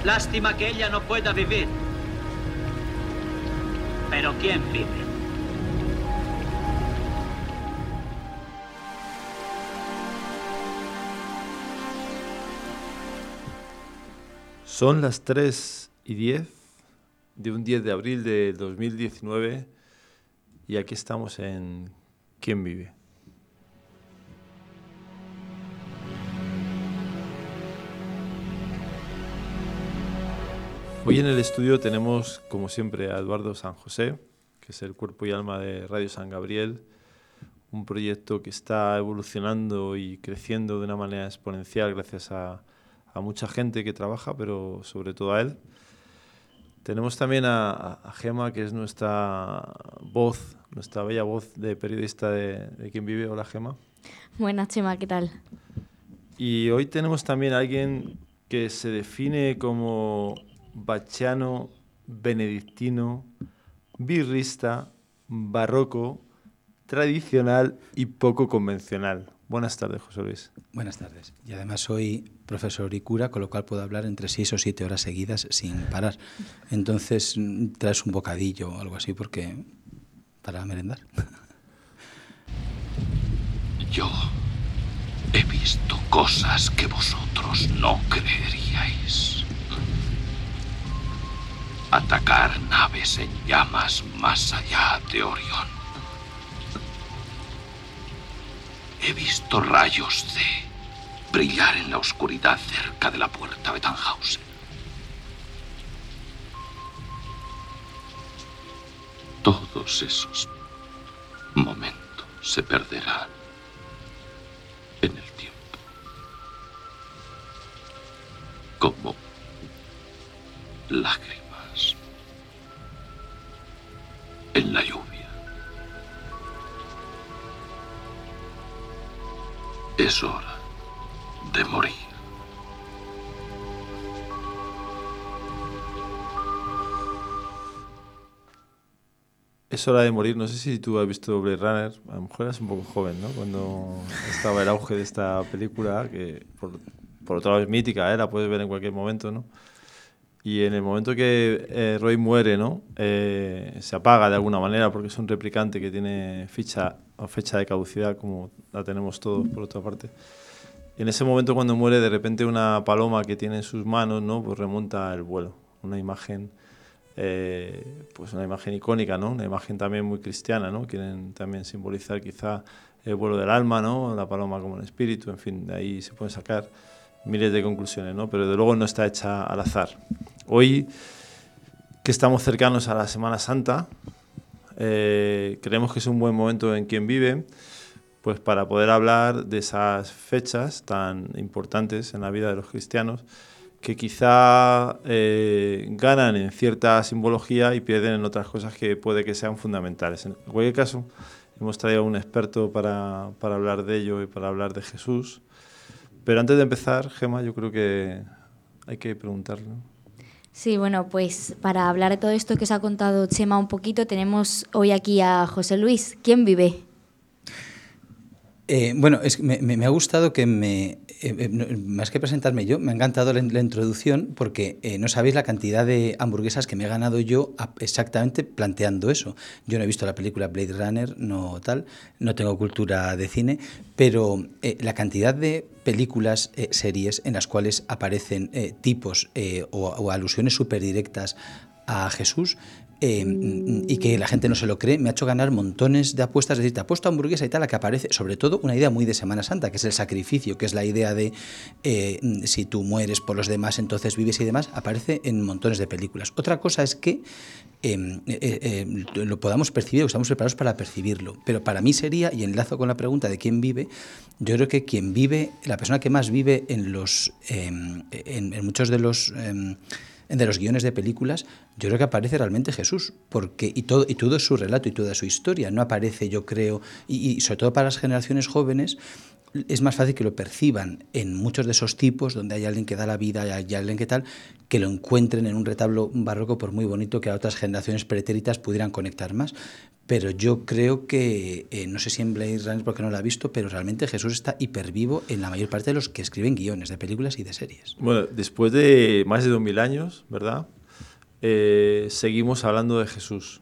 Lástima que ella no pueda vivir. Pero ¿quién vive? Son las 3:10 de un 10 de abril de 2019 y aquí estamos en ¿Quién vive? Hoy en el estudio tenemos, como siempre, a Eduardo San José, que es el cuerpo y alma de Radio San Gabriel, un proyecto que está evolucionando y creciendo de una manera exponencial gracias a mucha gente que trabaja, pero sobre todo a él. Tenemos también a Gema, que es nuestra voz, nuestra bella voz de periodista de Quién Vive. Hola, Gema. Buenas, Chema, ¿qué tal? Y hoy tenemos también a alguien que se define como bachiano, benedictino, birrista, barroco, tradicional y poco convencional. Buenas tardes, José Luis. Buenas tardes. Y además soy profesor y cura, con lo cual puedo hablar entre 6 o 7 horas seguidas sin parar. Entonces, traes un bocadillo o algo así porque para merendar. Yo he visto cosas que vosotros no creeríais. Atacar naves en llamas más allá de Orión. He visto rayos de brillar en la oscuridad cerca de la puerta de Tannhausen. Todos esos momentos se perderán en el tiempo. Como lágrimas en la lluvia. Es hora de morir. Es hora de morir. No sé si tú has visto Blade Runner. A lo mejor eras un poco joven, ¿no? Cuando estaba el auge de esta película, que por otro lado es mítica, la puedes ver en cualquier momento, ¿no? Y en el momento que Roy muere, ¿no? Se apaga de alguna manera porque es un replicante que tiene fecha de caducidad, como la tenemos todos, por otra parte. Y en ese momento, cuando muere, de repente una paloma que tiene en sus manos, ¿no? Pues remonta el vuelo. Una imagen, pues una imagen icónica, ¿no? Una imagen también muy cristiana, ¿no? Quieren también simbolizar quizá el vuelo del alma, ¿no? La paloma como el espíritu, en fin, de ahí se pueden sacar miles de conclusiones, ¿no? Pero de luego no está hecha al azar. Hoy, que estamos cercanos a la Semana Santa, creemos que es un buen momento en Quién Vive, pues para poder hablar de esas fechas tan importantes en la vida de los cristianos, que quizá ganan en cierta simbología y pierden en otras cosas que puede que sean fundamentales. En cualquier caso, hemos traído a un experto para hablar de ello y para hablar de Jesús. Pero antes de empezar, Gema, yo creo que hay que preguntarle, ¿no? Sí, bueno, pues para hablar de todo esto que os ha contado Chema un poquito, tenemos hoy aquí a José Luis. ¿Quién vive? Bueno, me ha gustado que más que presentarme yo, me ha encantado la introducción porque no sabéis la cantidad de hamburguesas que me he ganado yo exactamente planteando eso. Yo no he visto la película Blade Runner, no tengo cultura de cine, pero la cantidad de películas, series en las cuales aparecen tipos o alusiones súper directas a Jesús, y que la gente no se lo cree, me ha hecho ganar montones de apuestas. Es decir, te apuesto a hamburguesa y tal, a que aparece, sobre todo, una idea muy de Semana Santa, que es el sacrificio, que es la idea de si tú mueres por los demás, entonces vives y demás, aparece en montones de películas. Otra cosa es que lo podamos percibir, o estamos preparados para percibirlo. Pero para mí sería, y enlazo con la pregunta de quién vive, yo creo que quien vive, la persona que más vive en muchos de los guiones de películas, yo creo que aparece realmente Jesús, porque y todo es su relato y toda su historia. No aparece, yo creo, y sobre todo para las generaciones jóvenes, es más fácil que lo perciban en muchos de esos tipos donde hay alguien que da la vida, hay alguien que tal, que lo encuentren en un retablo barroco, por muy bonito que a otras generaciones pretéritas pudieran conectar más. Pero yo creo que, no sé si en Blade Runner porque no lo he visto, pero realmente Jesús está hipervivo en la mayor parte de los que escriben guiones de películas y de series. Bueno, después de más de 2000 años, ¿verdad? Seguimos hablando de Jesús.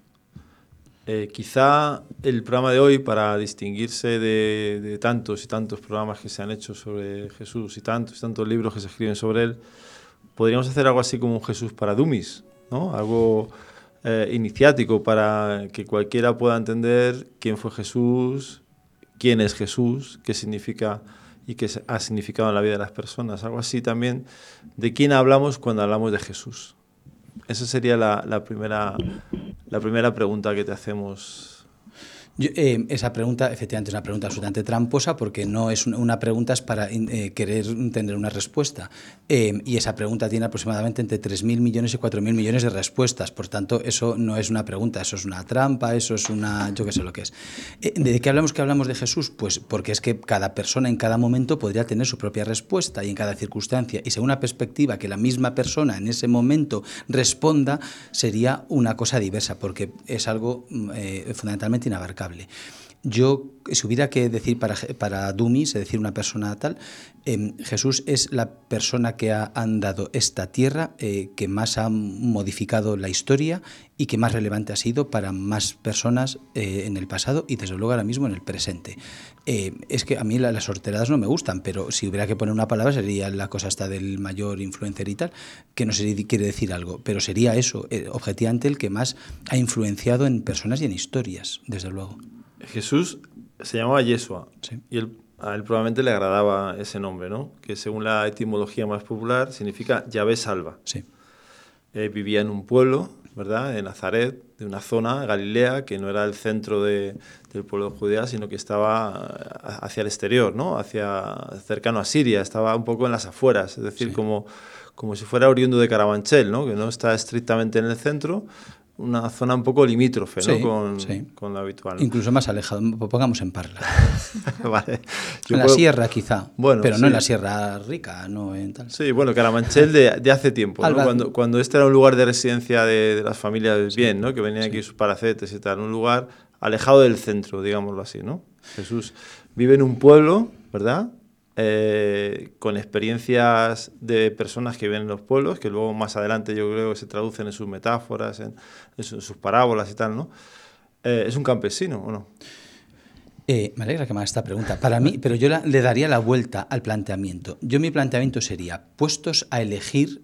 Quizá el programa de hoy, para distinguirse de tantos y tantos programas que se han hecho sobre Jesús y tantos libros que se escriben sobre él, podríamos hacer algo así como un Jesús para dummies, ¿no? Algo iniciático para que cualquiera pueda entender quién fue Jesús, quién es Jesús, qué significa y qué ha significado en la vida de las personas. Algo así también de quién hablamos cuando hablamos de Jesús. Esa sería la primera pregunta que te hacemos. Esa pregunta, efectivamente, es una pregunta absolutamente tramposa porque no es una pregunta es para querer tener una respuesta. Y esa pregunta tiene aproximadamente entre 3.000 millones y 4.000 millones de respuestas. Por tanto, eso no es una pregunta, eso es una trampa, eso es una... yo qué sé lo que es. ¿De qué hablamos que hablamos de Jesús? Pues porque es que cada persona en cada momento podría tener su propia respuesta y en cada circunstancia. Y según una perspectiva que la misma persona en ese momento responda, sería una cosa diversa porque es algo fundamentalmente inabarcable. Yo, si hubiera que decir para dummies, es decir, una persona tal, Jesús es la persona que ha andado esta tierra, que más ha modificado la historia y que más relevante ha sido para más personas en el pasado y desde luego ahora mismo en el presente. Es que a mí las horteradas no me gustan, pero si hubiera que poner una palabra sería la cosa esta del mayor influencer y tal, que no sé si quiere decir algo, pero sería eso, objetivamente el que más ha influenciado en personas y en historias, desde luego. Jesús se llamaba Yeshua, sí. Y a él probablemente le agradaba ese nombre, ¿no? Que según la etimología más popular significa Yahvé salva. Sí. Vivía en un pueblo, ¿verdad? En Nazaret, de una zona, Galilea, que no era el centro del pueblo de Judea, sino que estaba hacia el exterior, ¿no? Cercano a Siria, estaba un poco en las afueras, es decir, sí. como si fuera oriundo de Carabanchel, ¿no? Que no está estrictamente en el centro, una zona un poco limítrofe, ¿no? Sí. Con lo habitual, ¿no? Incluso más alejado, pongamos en Parla. Vale. En la sierra quizá, bueno, pero no en la sierra rica, no en tal. Sí, bueno, Carabanchel de hace tiempo, ¿no? Cuando este era un lugar de residencia de las familias bien, ¿no? Que venían aquí sus paracetes y tal, un lugar alejado del centro, digámoslo así, ¿no? Jesús vive en un pueblo, ¿verdad? Con experiencias de personas que viven en los pueblos, que luego más adelante yo creo que se traducen en sus metáforas, en sus parábolas y tal, ¿no? ¿Es un campesino o no? Me alegra que me haga esta pregunta. Para mí, pero yo le daría la vuelta al planteamiento. Mi planteamiento sería, puestos a elegir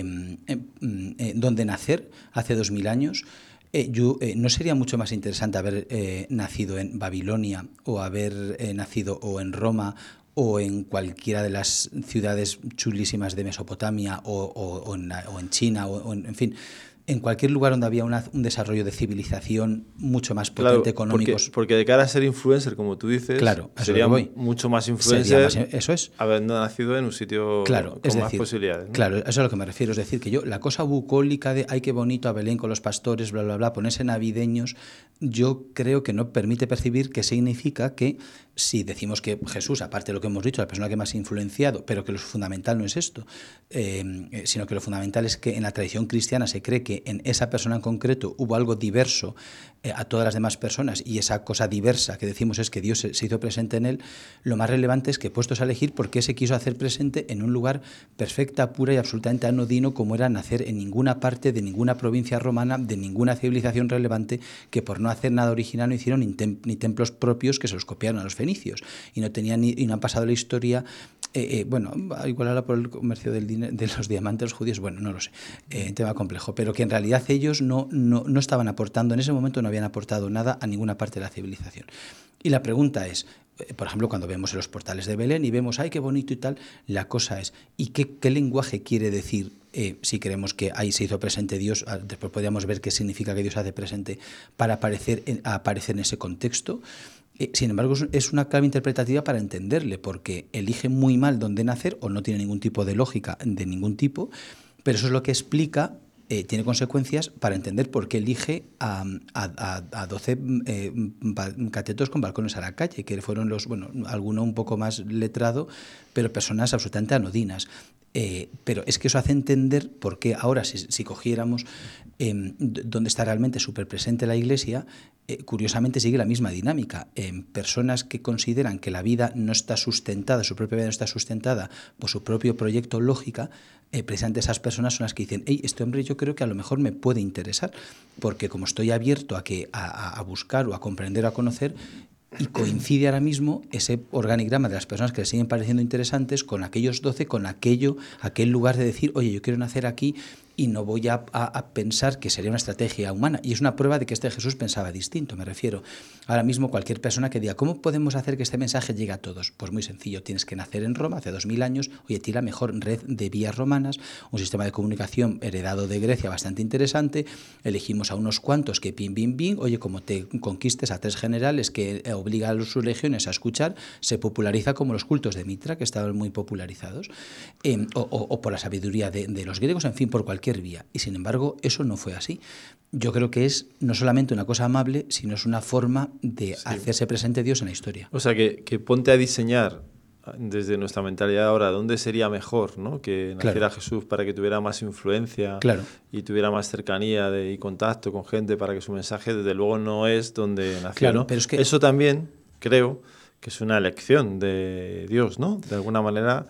dónde nacer hace 2000 años, ¿no sería mucho más interesante haber nacido en Babilonia o haber nacido o en Roma o en cualquiera de las ciudades chulísimas de Mesopotamia o en China o en fin, en cualquier lugar donde había un desarrollo de civilización mucho más potente, económico? Porque de cara a ser influencer, como tú dices, claro, sería mucho más influencer eso es. habiendo nacido en un sitio con más posibilidades, ¿no? Claro, eso es a lo que me refiero. Es decir, que yo, la cosa bucólica de ay, qué bonito a Belén con los pastores, bla, bla, bla, ponerse navideños, yo creo que no permite percibir qué significa que si decimos que Jesús, aparte de lo que hemos dicho, la persona que más ha influenciado, pero que lo fundamental no es esto, sino que lo fundamental es que en la tradición cristiana se cree que en esa persona en concreto hubo algo diverso a todas las demás personas y esa cosa diversa que decimos es que Dios se hizo presente en él, lo más relevante es que puestos a elegir por qué se quiso hacer presente en un lugar perfecta, pura y absolutamente anodino como era nacer en ninguna parte de ninguna provincia romana, de ninguna civilización relevante, que por no hacer nada original no hicieron ni templos propios que se los copiaron a los fenicios y no tenían y no han pasado la historia. Bueno, igual ahora por el comercio de los diamantes los judíos, bueno, no lo sé, tema complejo, pero que en realidad ellos no estaban aportando, en ese momento no habían aportado nada a ninguna parte de la civilización. Y la pregunta es, por ejemplo, cuando vemos en los portales de Belén y vemos, ¡ay, qué bonito y tal! La cosa es, ¿y qué lenguaje quiere decir si creemos que ahí se hizo presente Dios? Después podríamos ver qué significa que Dios hace presente para aparecer en ese contexto. Sin embargo, es una clave interpretativa para entenderle, porque elige muy mal dónde nacer o no tiene ningún tipo de lógica de ningún tipo, pero eso es lo que explica tiene consecuencias para entender por qué elige a 12 catetos con balcones a la calle, que fueron alguno un poco más letrado, pero personas absolutamente anodinas. Pero es que eso hace entender por qué ahora, si cogiéramos dónde está realmente súper presente la Iglesia, curiosamente sigue la misma dinámica. Personas que consideran que la vida no está sustentada, su propia vida no está sustentada por su propio proyecto lógica, precisamente esas personas son las que dicen: hey, este hombre yo creo que a lo mejor me puede interesar, porque como estoy abierto a buscar o a comprender o a conocer, y coincide ahora mismo ese organigrama de las personas que le siguen pareciendo interesantes con aquellos 12, con aquel lugar de decir: oye, yo quiero nacer aquí y no voy a pensar que sería una estrategia humana. Y es una prueba de que este Jesús pensaba distinto, me refiero. Ahora mismo cualquier persona que diga: ¿cómo podemos hacer que este mensaje llegue a todos? Pues muy sencillo, tienes que nacer en Roma hace 2000 años, oye, tiene la mejor red de vías romanas, un sistema de comunicación heredado de Grecia bastante interesante, elegimos a unos cuantos que pim, bim, bim, oye, como te conquistes a 3 generales que obliga a sus legiones a escuchar, se populariza como los cultos de Mitra, que estaban muy popularizados, o por la sabiduría de los griegos, en fin, por cualquier vía. Y sin embargo, eso no fue así. Yo creo que es no solamente una cosa amable, sino es una forma de hacerse presente Dios en la historia. O sea, que ponte a diseñar desde nuestra mentalidad ahora dónde sería mejor, ¿no? Que naciera Jesús para que tuviera más influencia y tuviera más cercanía y contacto con gente, para que su mensaje desde luego no es donde nació, ¿no? Pero es que eso también creo que es una elección de Dios, ¿no? De alguna manera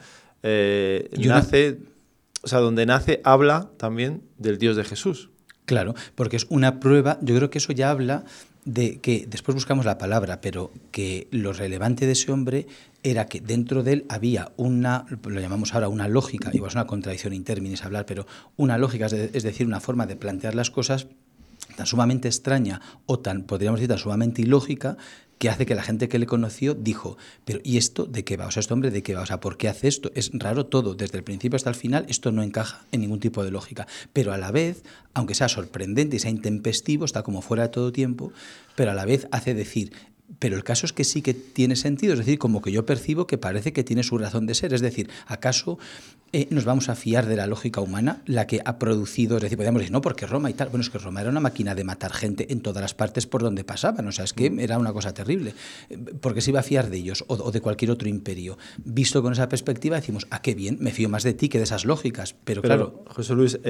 nace... O sea, donde nace, habla también del Dios de Jesús. Claro, porque es una prueba. Yo creo que eso ya habla de que, después buscamos la palabra, pero que lo relevante de ese hombre era que dentro de él había lo llamamos ahora una lógica, igual es una contradicción in terminis hablar, pero una lógica, es decir, una forma de plantear las cosas tan sumamente extraña o podríamos decir, tan sumamente ilógica, que hace que la gente que le conoció dijo: pero ¿y esto de qué va? O sea, ¿este hombre de qué va? O sea, ¿por qué hace esto? Es raro todo, desde el principio hasta el final, esto no encaja en ningún tipo de lógica. Pero a la vez, aunque sea sorprendente y sea intempestivo, está como fuera de todo tiempo, pero a la vez hace decir: pero el caso es que sí que tiene sentido, es decir, como que yo percibo que parece que tiene su razón de ser. Es decir, ¿acaso nos vamos a fiar de la lógica humana, la que ha producido? Es decir, podríamos decir: no, porque Roma y tal. Bueno, es que Roma era una máquina de matar gente en todas las partes por donde pasaban. O sea, es que era una cosa terrible. ¿Por qué se iba a fiar de ellos o de cualquier otro imperio? Visto con esa perspectiva, decimos: ah, qué bien, me fío más de ti que de esas lógicas. Pero claro, José Luis,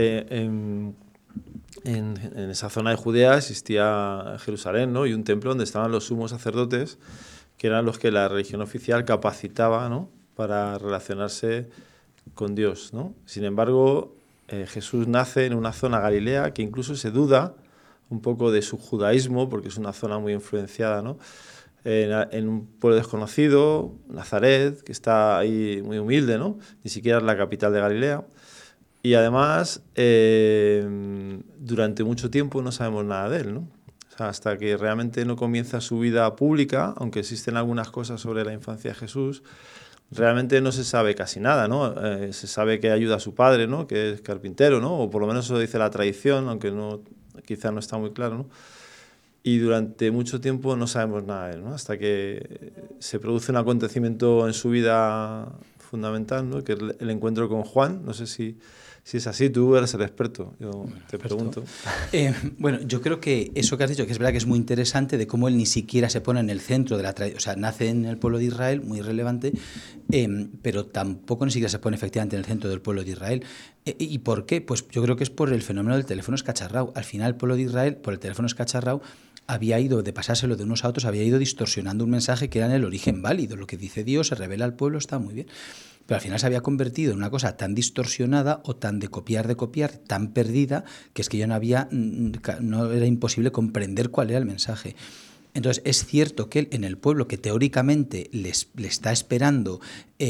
en esa zona de Judea existía Jerusalén, ¿no? Y un templo donde estaban los sumos sacerdotes, que eran los que la religión oficial capacitaba, ¿no? Para relacionarse con Dios, ¿no? Sin embargo, Jesús nace en una zona galilea que incluso se duda un poco de su judaísmo, porque es una zona muy influenciada, ¿no? En un pueblo desconocido, Nazaret, que está ahí muy humilde, ¿no? Ni siquiera es la capital de Galilea. Y además, durante mucho tiempo no sabemos nada de él, ¿no? O sea, hasta que realmente no comienza su vida pública, aunque existen algunas cosas sobre la infancia de Jesús, realmente no se sabe casi nada, ¿no? Se sabe que ayuda a su padre, ¿no? Que es carpintero, ¿no? O por lo menos eso dice la tradición, aunque quizá no está muy claro, ¿no? Y durante mucho tiempo no sabemos nada de él, ¿no? Hasta que se produce un acontecimiento en su vida fundamental, ¿no? Que es el encuentro con Juan. No sé si es así, tú eres el experto, yo te pregunto. Bueno, yo creo que eso que has dicho, que es verdad que es muy interesante, de cómo él ni siquiera se pone en el centro de la tradición. O sea, nace en el pueblo de Israel, muy relevante, pero tampoco ni siquiera se pone efectivamente en el centro del pueblo de Israel. ¿Y por qué? Pues yo creo que es por el fenómeno del teléfono escacharrao. Al final el pueblo de Israel, por el teléfono escacharrao, había ido, de pasárselo de unos a otros, había ido distorsionando un mensaje que era en el origen válido. Lo que dice Dios se revela al pueblo, está muy bien. Pero al final se había convertido en una cosa tan distorsionada o tan de copiar, tan perdida, que es que ya no era imposible comprender cuál era el mensaje. Entonces, es cierto que él, en el pueblo que teóricamente le está esperando,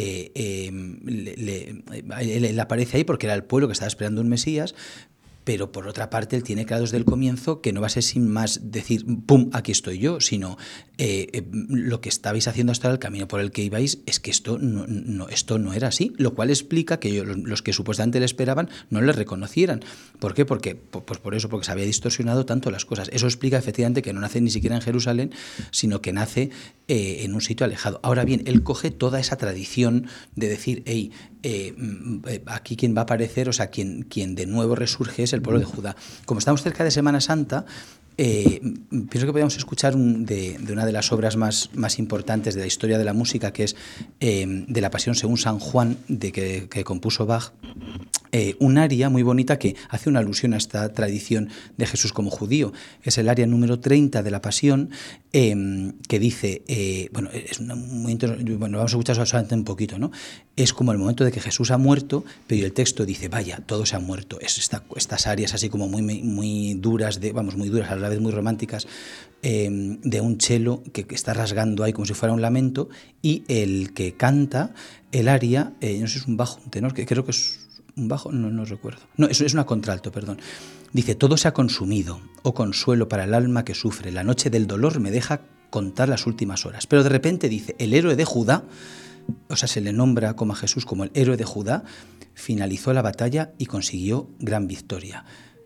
él aparece ahí porque era el pueblo que estaba esperando un Mesías. Pero por otra parte él tiene claro desde el comienzo que no va a ser sin más decir ¡pum! Aquí estoy yo, sino lo que estabais haciendo hasta ahora, el camino por el que ibais, es que esto no era así, lo cual explica que los que supuestamente le esperaban no le reconocieran. ¿Por qué? Porque se había distorsionado tanto las cosas. Eso explica efectivamente que no nace ni siquiera en Jerusalén, sino que nace en un sitio alejado. Ahora bien, él coge toda esa tradición de decir: hey, aquí quien va a aparecer, o sea, quien de nuevo resurge es el pueblo de Judá. Como estamos cerca de Semana Santa, pienso que podríamos escuchar de una de las obras más importantes de la historia de la música, que es de la Pasión según San Juan, que compuso Bach, un aria muy bonita que hace una alusión a esta tradición de Jesús como judío. Es el aria número 30 de la Pasión, que dice, vamos a escuchar solamente un poquito, ¿no? Es como el momento de que Jesús ha muerto, pero el texto dice, vaya, todos se han muerto. Estas arias así como muy duras, muy duras, a la vez muy románticas, de un cello que está rasgando ahí como si fuera un lamento, y el que canta el aria, no sé si es un bajo, un tenor, que creo que es un bajo, no recuerdo. No, es una contralto, perdón. Dice, todo se ha consumido, oh consuelo para el alma que sufre, la noche del dolor me deja contar las últimas horas. Pero de repente dice, el héroe de Judá, o sea, se le nombra como a Jesús como el héroe de Judá, finalizó la batalla y consiguió gran victoria.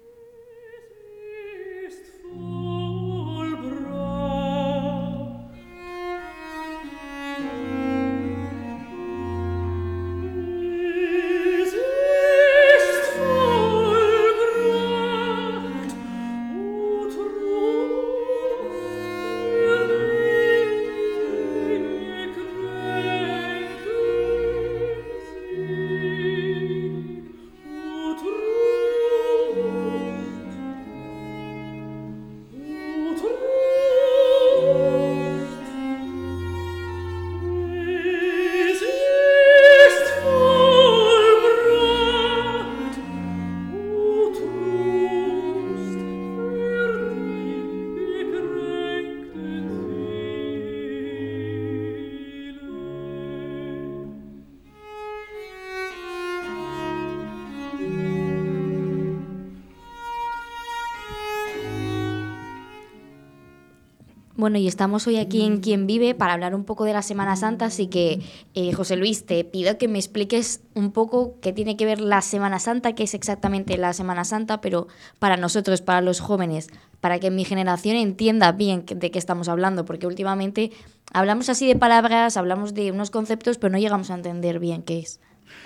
Bueno, y estamos hoy aquí en Quien Vive para hablar un poco de la Semana Santa, así que, José Luis, te pido que me expliques un poco qué tiene que ver la Semana Santa, qué es exactamente la Semana Santa, pero para nosotros, para los jóvenes, para que mi generación entienda bien de qué estamos hablando, porque últimamente hablamos así de palabras, hablamos de unos conceptos, pero no llegamos a entender bien qué es.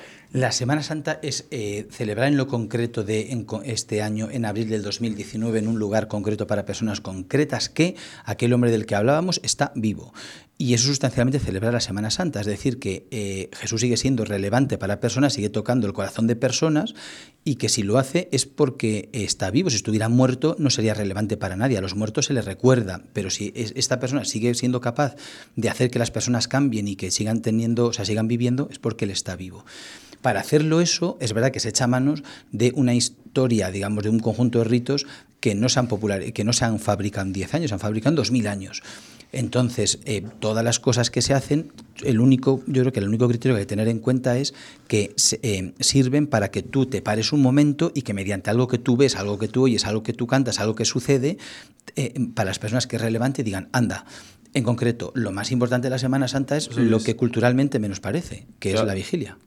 La Semana Santa es celebrar en lo concreto este año, en abril del 2019, en un lugar concreto para personas concretas, que aquel hombre del que hablábamos está vivo. Y eso sustancialmente celebrar la Semana Santa, es decir, que Jesús sigue siendo relevante para personas, sigue tocando el corazón de personas, y que si lo hace es porque está vivo. Si estuviera muerto no sería relevante para nadie, a los muertos se les recuerda, pero si esta persona sigue siendo capaz de hacer que las personas cambien y que sigan viviendo, es porque él está vivo. Para hacerlo eso, es verdad que se echa manos de una historia, digamos, de un conjunto de ritos que no se han fabricado en 10 años, se han fabricado en 2000 años. Entonces, todas las cosas que se hacen, yo creo que el único criterio que hay que tener en cuenta es que sirven para que tú te pares un momento y que mediante algo que tú ves, algo que tú oyes, algo que tú cantas, algo que sucede, para las personas que es relevante digan, anda. En concreto, lo más importante de la Semana Santa es lo que culturalmente menos parece, que es la vigilia.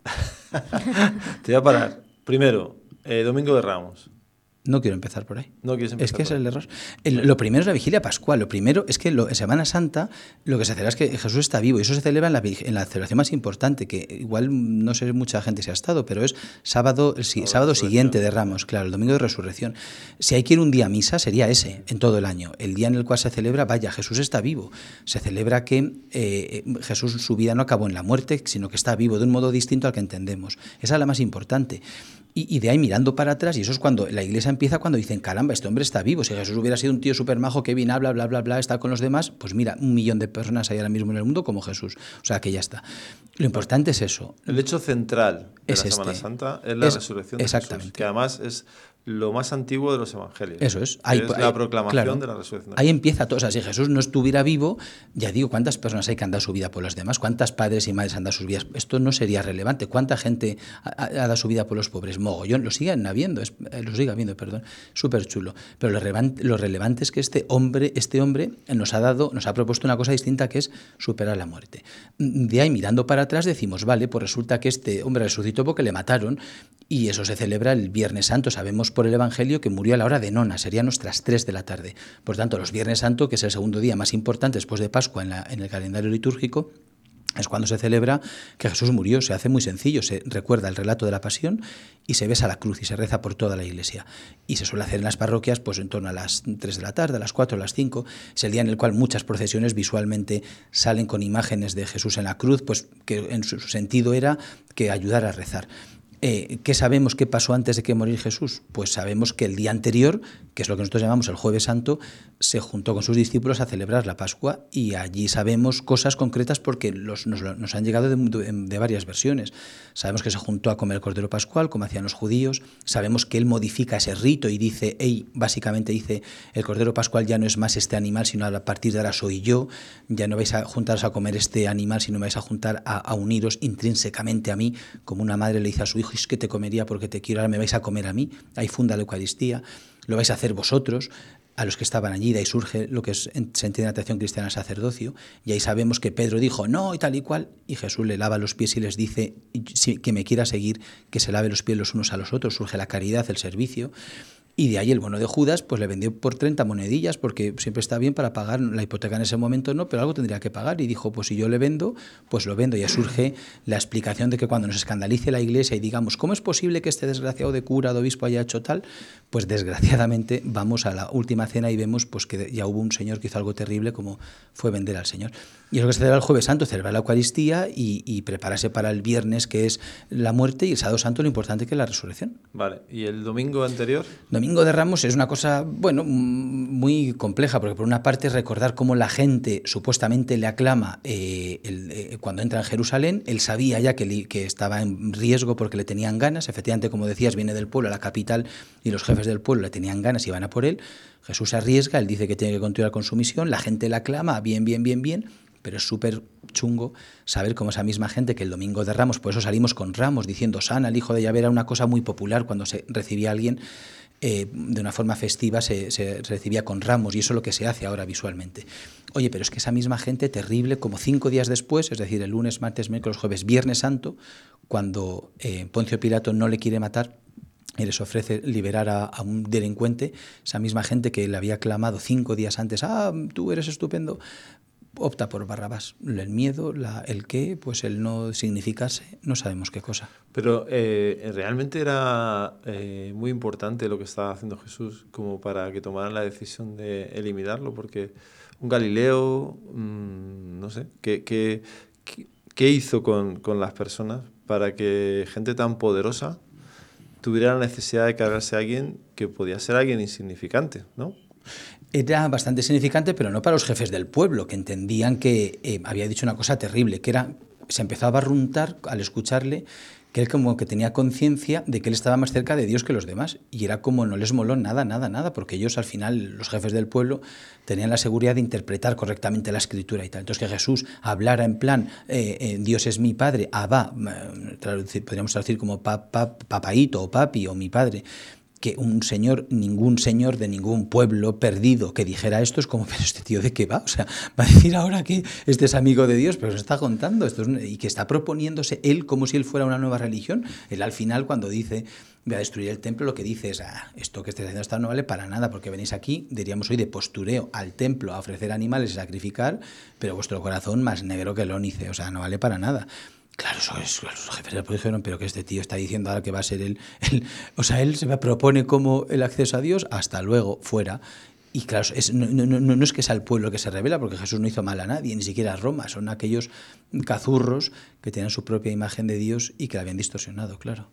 Te voy a parar. Primero, Domingo de Ramos. No quiero empezar por ahí. No quieres empezar. Es que es el error. Lo primero es la vigilia pascual. Lo primero es que en Semana Santa lo que se celebra es que Jesús está vivo. Y eso se celebra en la celebración más importante, que igual no sé mucha gente si ha estado, pero es sábado siguiente de Ramos, claro, el domingo de resurrección. Si hay que ir un día a misa, sería ese, en todo el año. El día en el cual se celebra, vaya, Jesús está vivo. Se celebra que Jesús, su vida no acabó en la muerte, sino que está vivo de un modo distinto al que entendemos. Esa es la más importante. Y de ahí mirando para atrás, y eso es cuando la iglesia empieza, cuando dicen, caramba, este hombre está vivo. Si Jesús hubiera sido un tío súper majo que viene, habla, bla, bla, bla, está con los demás, pues mira, 1 millón de personas hay ahora mismo en el mundo como Jesús. O sea, que ya está. Lo importante es eso. El hecho central de la Semana Santa es la resurrección de Jesús, que además es lo más antiguo de los evangelios. Eso es. La proclamación de la resurrección. Ahí empieza todo. O sea, si Jesús no estuviera vivo, ya digo, ¿cuántas personas hay que han dado su vida por los demás? ¿Cuántas padres y madres han dado sus vidas? Esto no sería relevante. ¿Cuánta gente ha dado su vida por los pobres? Mogollón. Lo sigue habiendo, súper chulo. Pero lo relevante es que este hombre nos ha propuesto una cosa distinta, que es superar la muerte. De ahí, mirando para atrás, decimos, vale, pues resulta que este hombre resucitó porque le mataron, y eso se celebra el Viernes Santo. Sabemos por el Evangelio que murió a la hora de nona, serían nuestras 3 de la tarde. Por tanto, los Viernes Santo, que es el segundo día más importante después de Pascua en el calendario litúrgico, es cuando se celebra que Jesús murió. Se hace muy sencillo, se recuerda el relato de la pasión y se besa la cruz y se reza por toda la iglesia. Y se suele hacer en las parroquias pues en torno a las 3 de la tarde, a las 4, a las 5. Es el día en el cual muchas procesiones visualmente salen con imágenes de Jesús en la cruz, pues que en su sentido era que ayudara a rezar. ¿Qué sabemos que pasó antes de que morir Jesús? Pues sabemos que el día anterior, que es lo que nosotros llamamos el Jueves Santo, se juntó con sus discípulos a celebrar la Pascua, y allí sabemos cosas concretas porque nos han llegado de varias versiones. Sabemos que se juntó a comer el Cordero Pascual, como hacían los judíos. Sabemos que él modifica ese rito y dice, básicamente dice, el Cordero Pascual ya no es más este animal, sino a partir de ahora soy yo. Ya no vais a juntaros a comer este animal, sino vais a juntar a uniros intrínsecamente a mí, como una madre le dice a su hijo, es que te comería porque te quiero, ahora me vais a comer a mí. Ahí funda la Eucaristía, lo vais a hacer vosotros, a los que estaban allí. De ahí surge lo que se entiende en la tradición cristiana el sacerdocio, y ahí sabemos que Pedro dijo no y tal y cual, y Jesús le lava los pies y les dice, si que me quiera seguir, que se lave los pies los unos a los otros. Surge la caridad, el servicio. Y de ahí el bono de Judas pues le vendió por 30 monedillas, porque siempre está bien para pagar la hipoteca en ese momento, no, pero algo tendría que pagar. Y dijo, pues si yo le vendo, pues lo vendo. Y ya surge la explicación de que cuando nos escandalice la Iglesia y digamos, ¿cómo es posible que este desgraciado de cura, de obispo haya hecho tal? Pues desgraciadamente vamos a la última cena y vemos pues que ya hubo un señor que hizo algo terrible, como fue vender al Señor. Y es lo que se celebra el Jueves Santo, celebrar la Eucaristía y prepararse para el viernes, que es la muerte, y el Sábado Santo lo importante, que es la resurrección. Vale, ¿y el domingo anterior? Domingo de Ramos es una cosa, bueno, muy compleja, porque por una parte recordar cómo la gente supuestamente le aclama cuando entra en Jerusalén. Él sabía ya que estaba en riesgo porque le tenían ganas. Efectivamente, como decías, viene del pueblo a la capital y los jefes del pueblo le tenían ganas y van a por él. Jesús se arriesga, él dice que tiene que continuar con su misión, la gente le aclama, bien, bien, bien, bien. Pero es súper chungo saber cómo esa misma gente que el domingo de Ramos, por eso salimos con ramos, diciendo Sana, el hijo de Yahvé, era una cosa muy popular cuando se recibía a alguien de una forma festiva, se recibía con ramos, y eso es lo que se hace ahora visualmente. Oye, pero es que esa misma gente terrible, como 5 días después, es decir, el lunes, martes, miércoles, jueves, Viernes Santo, cuando Poncio Pilato no le quiere matar y les ofrece liberar a un delincuente, esa misma gente que le había clamado 5 días antes, tú eres estupendo, opta por Barrabás. El miedo, el qué, pues el no significarse, no sabemos qué cosa. Pero realmente era muy importante lo que estaba haciendo Jesús como para que tomaran la decisión de eliminarlo, porque un Galileo, no sé, ¿qué hizo con las personas para que gente tan poderosa tuviera la necesidad de cargarse a alguien que podía ser alguien insignificante, ¿no? Era bastante significante, pero no para los jefes del pueblo, que entendían que había dicho una cosa terrible, que era, se empezó a barruntar al escucharle, que él como que tenía conciencia de que él estaba más cerca de Dios que los demás, y era como no les moló nada, porque ellos al final, los jefes del pueblo, tenían la seguridad de interpretar correctamente la escritura y tal. Entonces que Jesús hablara en plan, Dios es mi padre, Abba, podríamos traducir como papaíto o papi o mi padre, que ningún señor de ningún pueblo perdido que dijera esto, es como, pero este tío ¿de qué va? O sea, va a decir ahora que este es amigo de Dios, pero se está contando esto y que está proponiéndose él como si él fuera una nueva religión. Él al final, cuando dice voy a destruir el templo, lo que dice es esto que estáis haciendo no vale para nada, porque venís aquí, diríamos hoy, de postureo al templo a ofrecer animales y sacrificar, pero vuestro corazón más negro que el ónice, o sea, no vale para nada. Claro, los jefes del pueblo dijeron, pero que este tío está diciendo ahora que va a ser o sea, él se propone como el acceso a Dios, hasta luego, fuera. Y claro, no es que sea el pueblo que se revela, porque Jesús no hizo mal a nadie, ni siquiera a Roma, son aquellos cazurros que tienen su propia imagen de Dios y que la habían distorsionado, claro.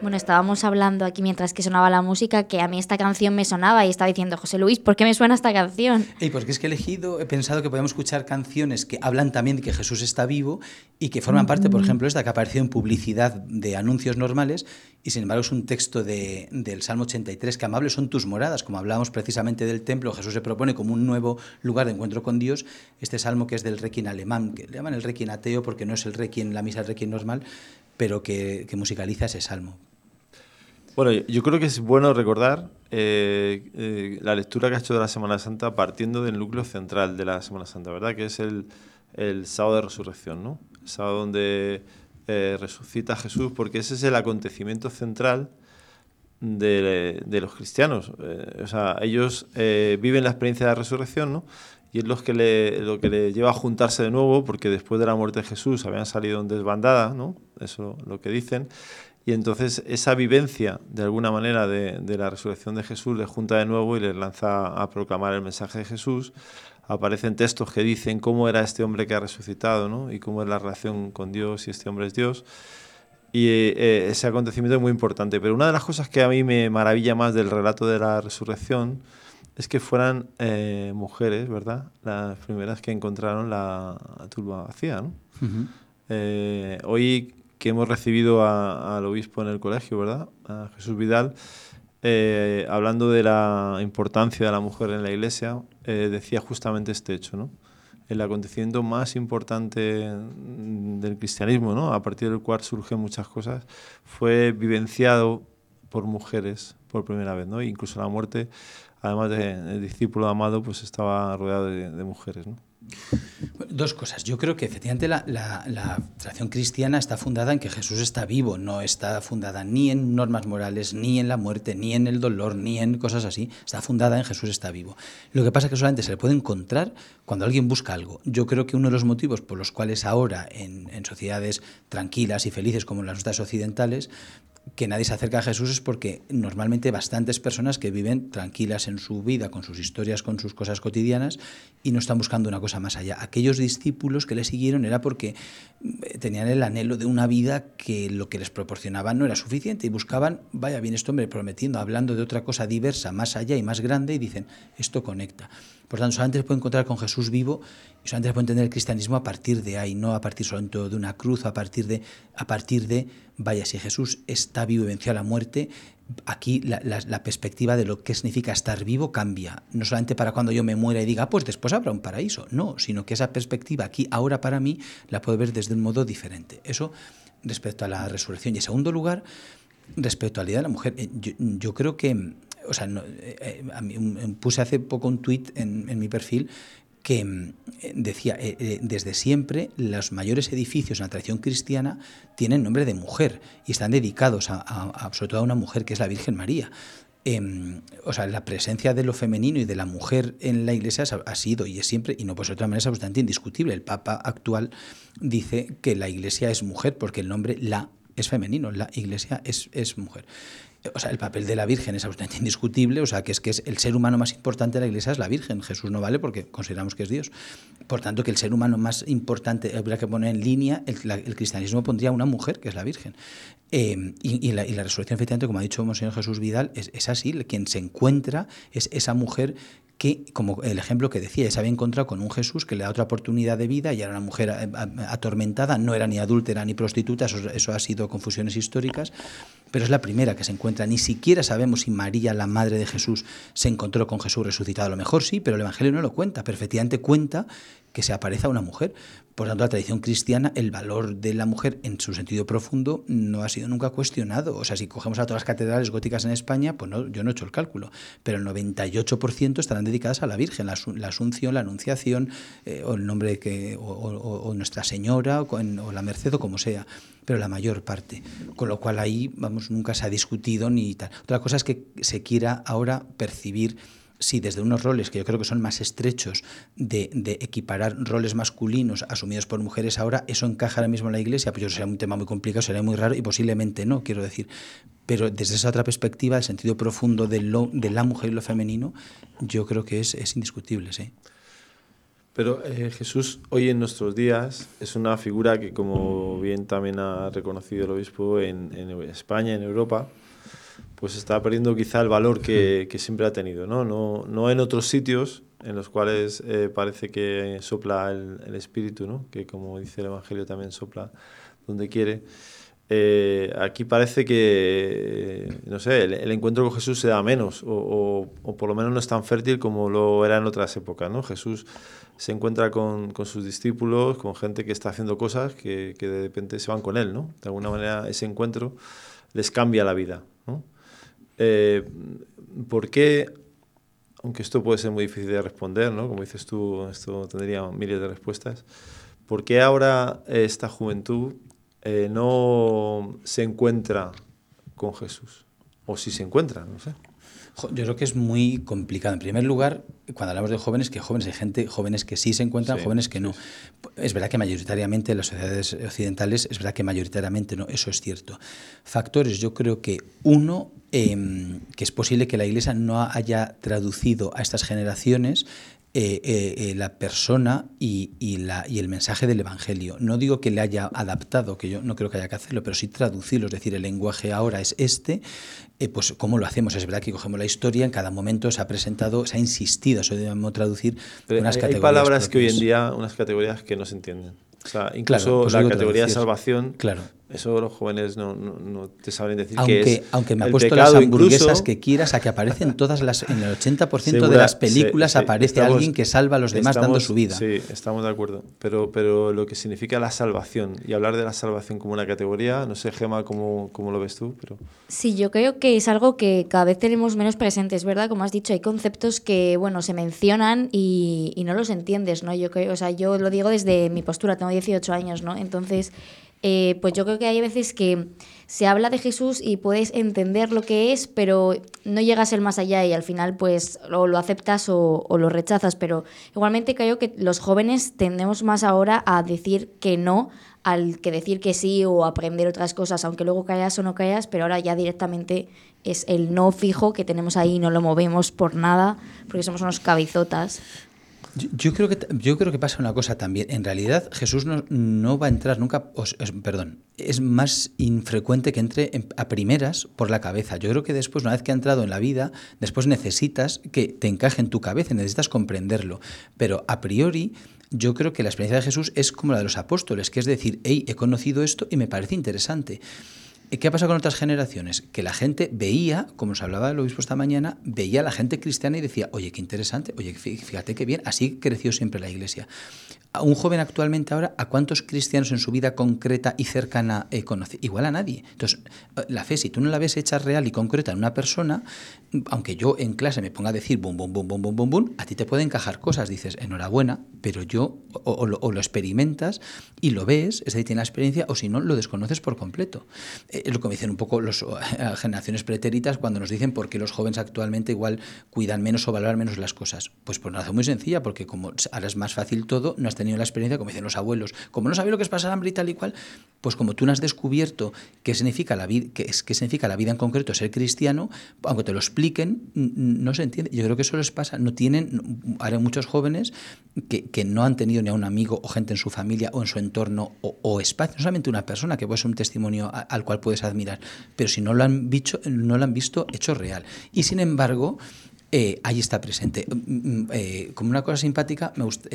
Bueno, estábamos hablando aquí mientras que sonaba la música que a mí esta canción me sonaba y estaba diciendo, José Luis, ¿por qué me suena esta canción? Y porque es que he pensado que podemos escuchar canciones que hablan también de que Jesús está vivo y que forman parte, por ejemplo, esta que apareció en publicidad de anuncios normales y sin embargo es un texto del Salmo 83, que amables son tus moradas, como hablábamos precisamente del templo, Jesús se propone como un nuevo lugar de encuentro con Dios, este salmo que es del Requiem alemán, que le llaman el Requiem ateo porque no es el Requiem, la misa del Requiem normal, pero que musicaliza ese salmo. Bueno, yo creo que es bueno recordar la lectura que ha hecho de la Semana Santa partiendo del núcleo central de la Semana Santa, ¿verdad? Que es el sábado de resurrección, ¿no? El sábado donde resucita Jesús, porque ese es el acontecimiento central de los cristianos. O sea, ellos viven la experiencia de la resurrección, ¿no? Y es lo que le lleva a juntarse de nuevo, porque después de la muerte de Jesús habían salido en desbandada, ¿no? Eso es lo que dicen. Y entonces esa vivencia, de alguna manera, de la resurrección de Jesús les junta de nuevo y les lanza a proclamar el mensaje de Jesús. Aparecen textos que dicen cómo era este hombre que ha resucitado, ¿no? Y cómo es la relación con Dios, y este hombre es Dios. Y ese acontecimiento es muy importante. Pero una de las cosas que a mí me maravilla más del relato de la resurrección es que fueran mujeres, ¿verdad? Las primeras que encontraron la tumba vacía, ¿no? Uh-huh. Hoy que hemos recibido al obispo en el colegio, ¿verdad? A Jesús Vidal, hablando de la importancia de la mujer en la Iglesia, decía justamente este hecho, ¿no? El acontecimiento más importante del cristianismo, ¿no? A partir del cual surgen muchas cosas, fue vivenciado por mujeres por primera vez, ¿no? E incluso la muerte, además del discípulo amado, pues estaba rodeado de mujeres, ¿no? Dos cosas. Yo creo que efectivamente la tradición cristiana está fundada en que Jesús está vivo, no está fundada ni en normas morales, ni en la muerte, ni en el dolor, ni en cosas así. Está fundada en Jesús está vivo. Lo que pasa es que solamente se le puede encontrar cuando alguien busca algo. Yo creo que uno de los motivos por los cuales ahora en sociedades tranquilas y felices como las nuestras occidentales, que nadie se acerca a Jesús es porque normalmente bastantes personas que viven tranquilas en su vida, con sus historias, con sus cosas cotidianas y no están buscando una cosa más allá. Aquellos discípulos que le siguieron era porque tenían el anhelo de una vida que lo que les proporcionaban no era suficiente y buscaban, vaya bien, este hombre prometiendo, hablando de otra cosa diversa, más allá y más grande, y dicen, esto conecta. Por tanto, solamente se puede encontrar con Jesús vivo y solamente se puede entender el cristianismo a partir de ahí, no a partir solamente de una cruz, a partir de vaya, si Jesús está vivo y venció a la muerte, aquí la perspectiva de lo que significa estar vivo cambia. No solamente para cuando yo me muera y diga, pues después habrá un paraíso. No, sino que esa perspectiva aquí, ahora para mí, la puedo ver desde un modo diferente. Eso respecto a la resurrección. Y en segundo lugar, respecto a la idea de la mujer, yo creo que, o sea, puse hace poco un tuit en mi perfil que decía, desde siempre los mayores edificios en la tradición cristiana tienen nombre de mujer y están dedicados sobre todo a una mujer que es la Virgen María. O sea, la presencia de lo femenino y de la mujer en la Iglesia ha sido y es siempre, y no por otra manera, es absolutamente indiscutible. El Papa actual dice que la Iglesia es mujer porque el nombre la es femenino, la Iglesia es mujer. O sea, el papel de la Virgen es absolutamente indiscutible, o sea, que es el ser humano más importante de la Iglesia es la Virgen. Jesús no vale porque consideramos que es Dios. Por tanto, que el ser humano más importante, habría que poner en línea, el cristianismo pondría una mujer, que es la Virgen. Y la resurrección, efectivamente, como ha dicho Monseñor Jesús Vidal, es así, quien se encuentra es esa mujer que, como el ejemplo que decía, se había encontrado con un Jesús que le da otra oportunidad de vida y era una mujer atormentada, no era ni adúltera ni prostituta, eso ha sido confusiones históricas, pero es la primera que se encuentra. Ni siquiera sabemos si María, la madre de Jesús, se encontró con Jesús resucitado. A lo mejor sí, pero el Evangelio no lo cuenta, pero efectivamente cuenta que se aparece a una mujer. Por tanto, la tradición cristiana, el valor de la mujer en su sentido profundo no ha sido nunca cuestionado. O sea, si cogemos a todas las catedrales góticas en España, pues no, yo no he hecho el cálculo, pero el 98% estarán dedicadas a la Virgen, la Asunción, la Anunciación, o el nombre o Nuestra Señora, o la Merced, o como sea, pero la mayor parte. Con lo cual ahí, vamos, nunca se ha discutido ni tal. Otra cosa es que se quiera ahora percibir, sí, desde unos roles que yo creo que son más estrechos de equiparar roles masculinos asumidos por mujeres ahora, eso encaja ahora mismo en la Iglesia, pues yo sería un tema muy complicado, sería muy raro y posiblemente no, quiero decir. Pero desde esa otra perspectiva, el sentido profundo de la mujer y lo femenino, yo creo que es indiscutible, sí. Pero Jesús hoy en nuestros días es una figura que, como bien también ha reconocido el obispo en España, en Europa, pues está perdiendo quizá el valor que siempre ha tenido, ¿no? No en otros sitios en los cuales parece que sopla el Espíritu, ¿no? Que, como dice el Evangelio, también sopla donde quiere. Aquí parece que, no sé, el encuentro con Jesús se da menos o por lo menos no es tan fértil como lo era en otras épocas, ¿no? Jesús se encuentra con sus discípulos, con gente que está haciendo cosas que de repente se van con él, ¿no? De alguna manera ese encuentro les cambia la vida, ¿no? ¿Por qué? Aunque esto puede ser muy difícil de responder, ¿no? Como dices tú, esto tendría miles de respuestas. ¿Por qué ahora esta juventud no se encuentra con Jesús? O si se encuentra, no sé. Yo creo que es muy complicado. En primer lugar, cuando hablamos de jóvenes, que jóvenes hay gente, jóvenes que sí se encuentran, jóvenes que no. Sí. Es verdad que mayoritariamente en las sociedades occidentales, es verdad que mayoritariamente no, eso es cierto. Factores, yo creo que uno, que es posible que la Iglesia no haya traducido a estas generaciones la persona y el mensaje del Evangelio. No digo que le haya adaptado, que yo no creo que haya que hacerlo, pero sí traducirlo, es decir, el lenguaje ahora es este, pues ¿cómo lo hacemos? Es verdad que cogemos la historia, en cada momento se ha presentado, se ha insistido, eso debemos traducir pero unas categorías. Hay palabras propias. Que hoy en día, unas categorías que no se entienden. O sea, incluso claro, pues la categoría de salvación, claro. Eso los jóvenes no te saben decir aunque, qué es. Aunque me ha el puesto pecado, las hamburguesas incluso, que quieras, a que aparecen todas las, en el 80% de las películas aparece alguien que salva a los demás dando su vida. Sí, estamos de acuerdo. Pero lo que significa la salvación, y hablar de la salvación como una categoría, no sé, Gemma, cómo lo ves tú, pero... Sí, yo creo que es algo que cada vez tenemos menos presentes, ¿verdad? Como has dicho, hay conceptos que, bueno, se mencionan y no los entiendes, ¿no? Yo creo, o sea, yo lo digo desde mi postura, tengo 18 años, ¿no? Entonces, pues yo creo que hay veces que se habla de Jesús y puedes entender lo que es, pero no llegas el más allá y al final pues lo aceptas o lo rechazas. Pero igualmente creo que los jóvenes tendemos más ahora a decir que no al que decir que sí o aprender otras cosas, aunque luego callas o no callas, pero ahora ya directamente es el no fijo que tenemos ahí y no lo movemos por nada porque somos unos cabezotas. Yo creo que pasa una cosa también. En realidad, Jesús no va a entrar nunca, es más infrecuente que entre a primeras por la cabeza. Yo creo que después, una vez que ha entrado en la vida, después necesitas que te encaje en tu cabeza, necesitas comprenderlo. Pero a priori, yo creo que la experiencia de Jesús es como la de los apóstoles, que es decir, hey, he conocido esto y me parece interesante. ¿Qué ha pasado con otras generaciones? Que la gente veía, como nos hablaba el obispo esta mañana, veía a la gente cristiana y decía, oye, qué interesante, oye, fíjate qué bien, así creció siempre la Iglesia. A un joven actualmente ahora, ¿a cuántos cristianos en su vida concreta y cercana conoce? Igual a nadie. Entonces, la fe, si tú no la ves hecha real y concreta en una persona, aunque yo en clase me ponga a decir bum, bum, bum, bum, bum, bum, bum, a ti te pueden encajar cosas, dices, enhorabuena, pero yo, o lo experimentas y lo ves, es decir, tienes la experiencia, o si no, lo desconoces por completo. Es lo que me dicen un poco las generaciones pretéritas cuando nos dicen por qué los jóvenes actualmente igual cuidan menos o valoran menos las cosas. Pues por una razón muy sencilla, porque como ahora es más fácil todo, no has tenido la experiencia, como dicen los abuelos, como no sabía lo que es pasar hambre y tal y cual, pues como tú no has descubierto qué significa la vida, qué significa la vida en concreto, ser cristiano, aunque te lo expliquen, no se entiende. Yo creo que eso les pasa. No tienen, ahora hay muchos jóvenes que no han tenido ni a un amigo o gente en su familia o en su entorno o espacio, no solamente una persona que puede ser un testimonio al cual puedes admirar, pero si no lo han visto hecho real. Y sin embargo, ahí está presente. Como una cosa simpática,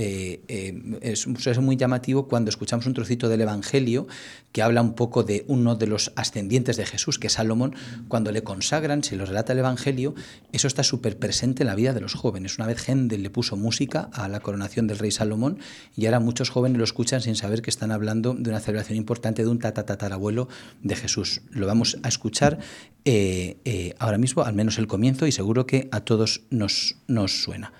es muy llamativo cuando escuchamos un trocito del Evangelio que habla un poco de uno de los ascendientes de Jesús, que es Salomón. Cuando le consagran, se lo relata el Evangelio, eso está súper presente en la vida de los jóvenes. Una vez Händel le puso música a la coronación del rey Salomón y ahora muchos jóvenes lo escuchan sin saber que están hablando de una celebración importante de un tatarabuelo de Jesús. Lo vamos a escuchar ahora mismo, al menos el comienzo, y seguro que a todos nos suena.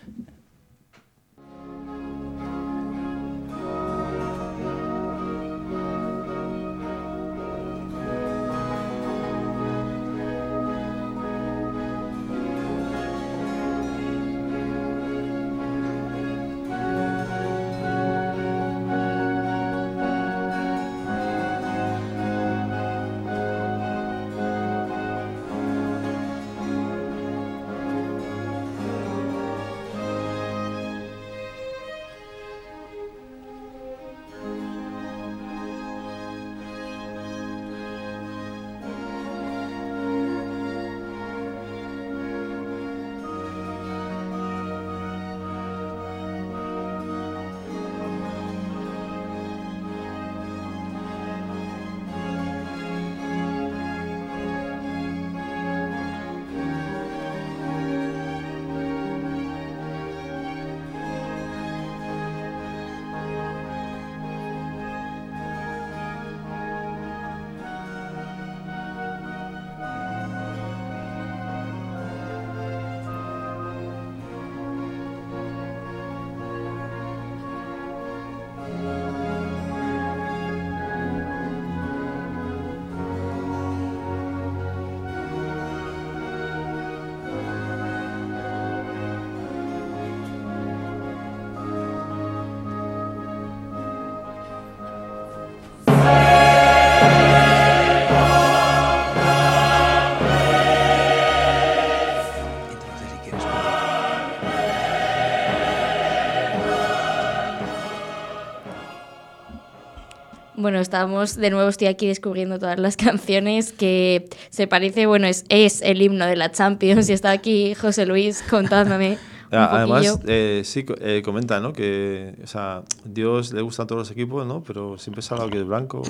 Bueno, estoy aquí descubriendo todas las canciones que se parece, bueno, es el himno de la Champions y está aquí José Luis contándome un Además, poquillo. comenta, ¿no? Que, o sea, Dios le gusta a todos los equipos, ¿no? Pero siempre se ha hablado que es blanco.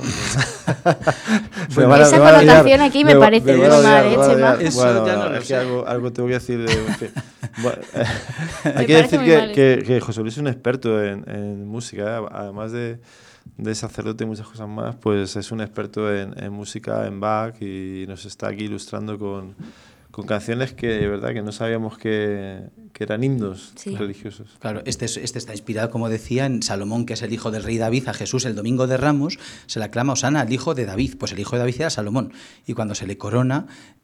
Esa connotación aquí me parece muy mal, Chema. Bueno, ya no lo es que sé. algo tengo que decir. En fin. Bueno, Me hay que parece decir muy mal. que José Luis es un experto en música, ¿eh? Además de sacerdote y muchas cosas más, pues es un experto en música, en Bach, y nos está aquí ilustrando con canciones que de verdad que no sabíamos que eran himnos religiosos. Claro, este está inspirado, como decía, en Salomón, que es el hijo del rey David. A Jesús el domingo de Ramos se le aclama Osana al hijo de David. Pues el hijo de David era Salomón. Y cuando se le corona,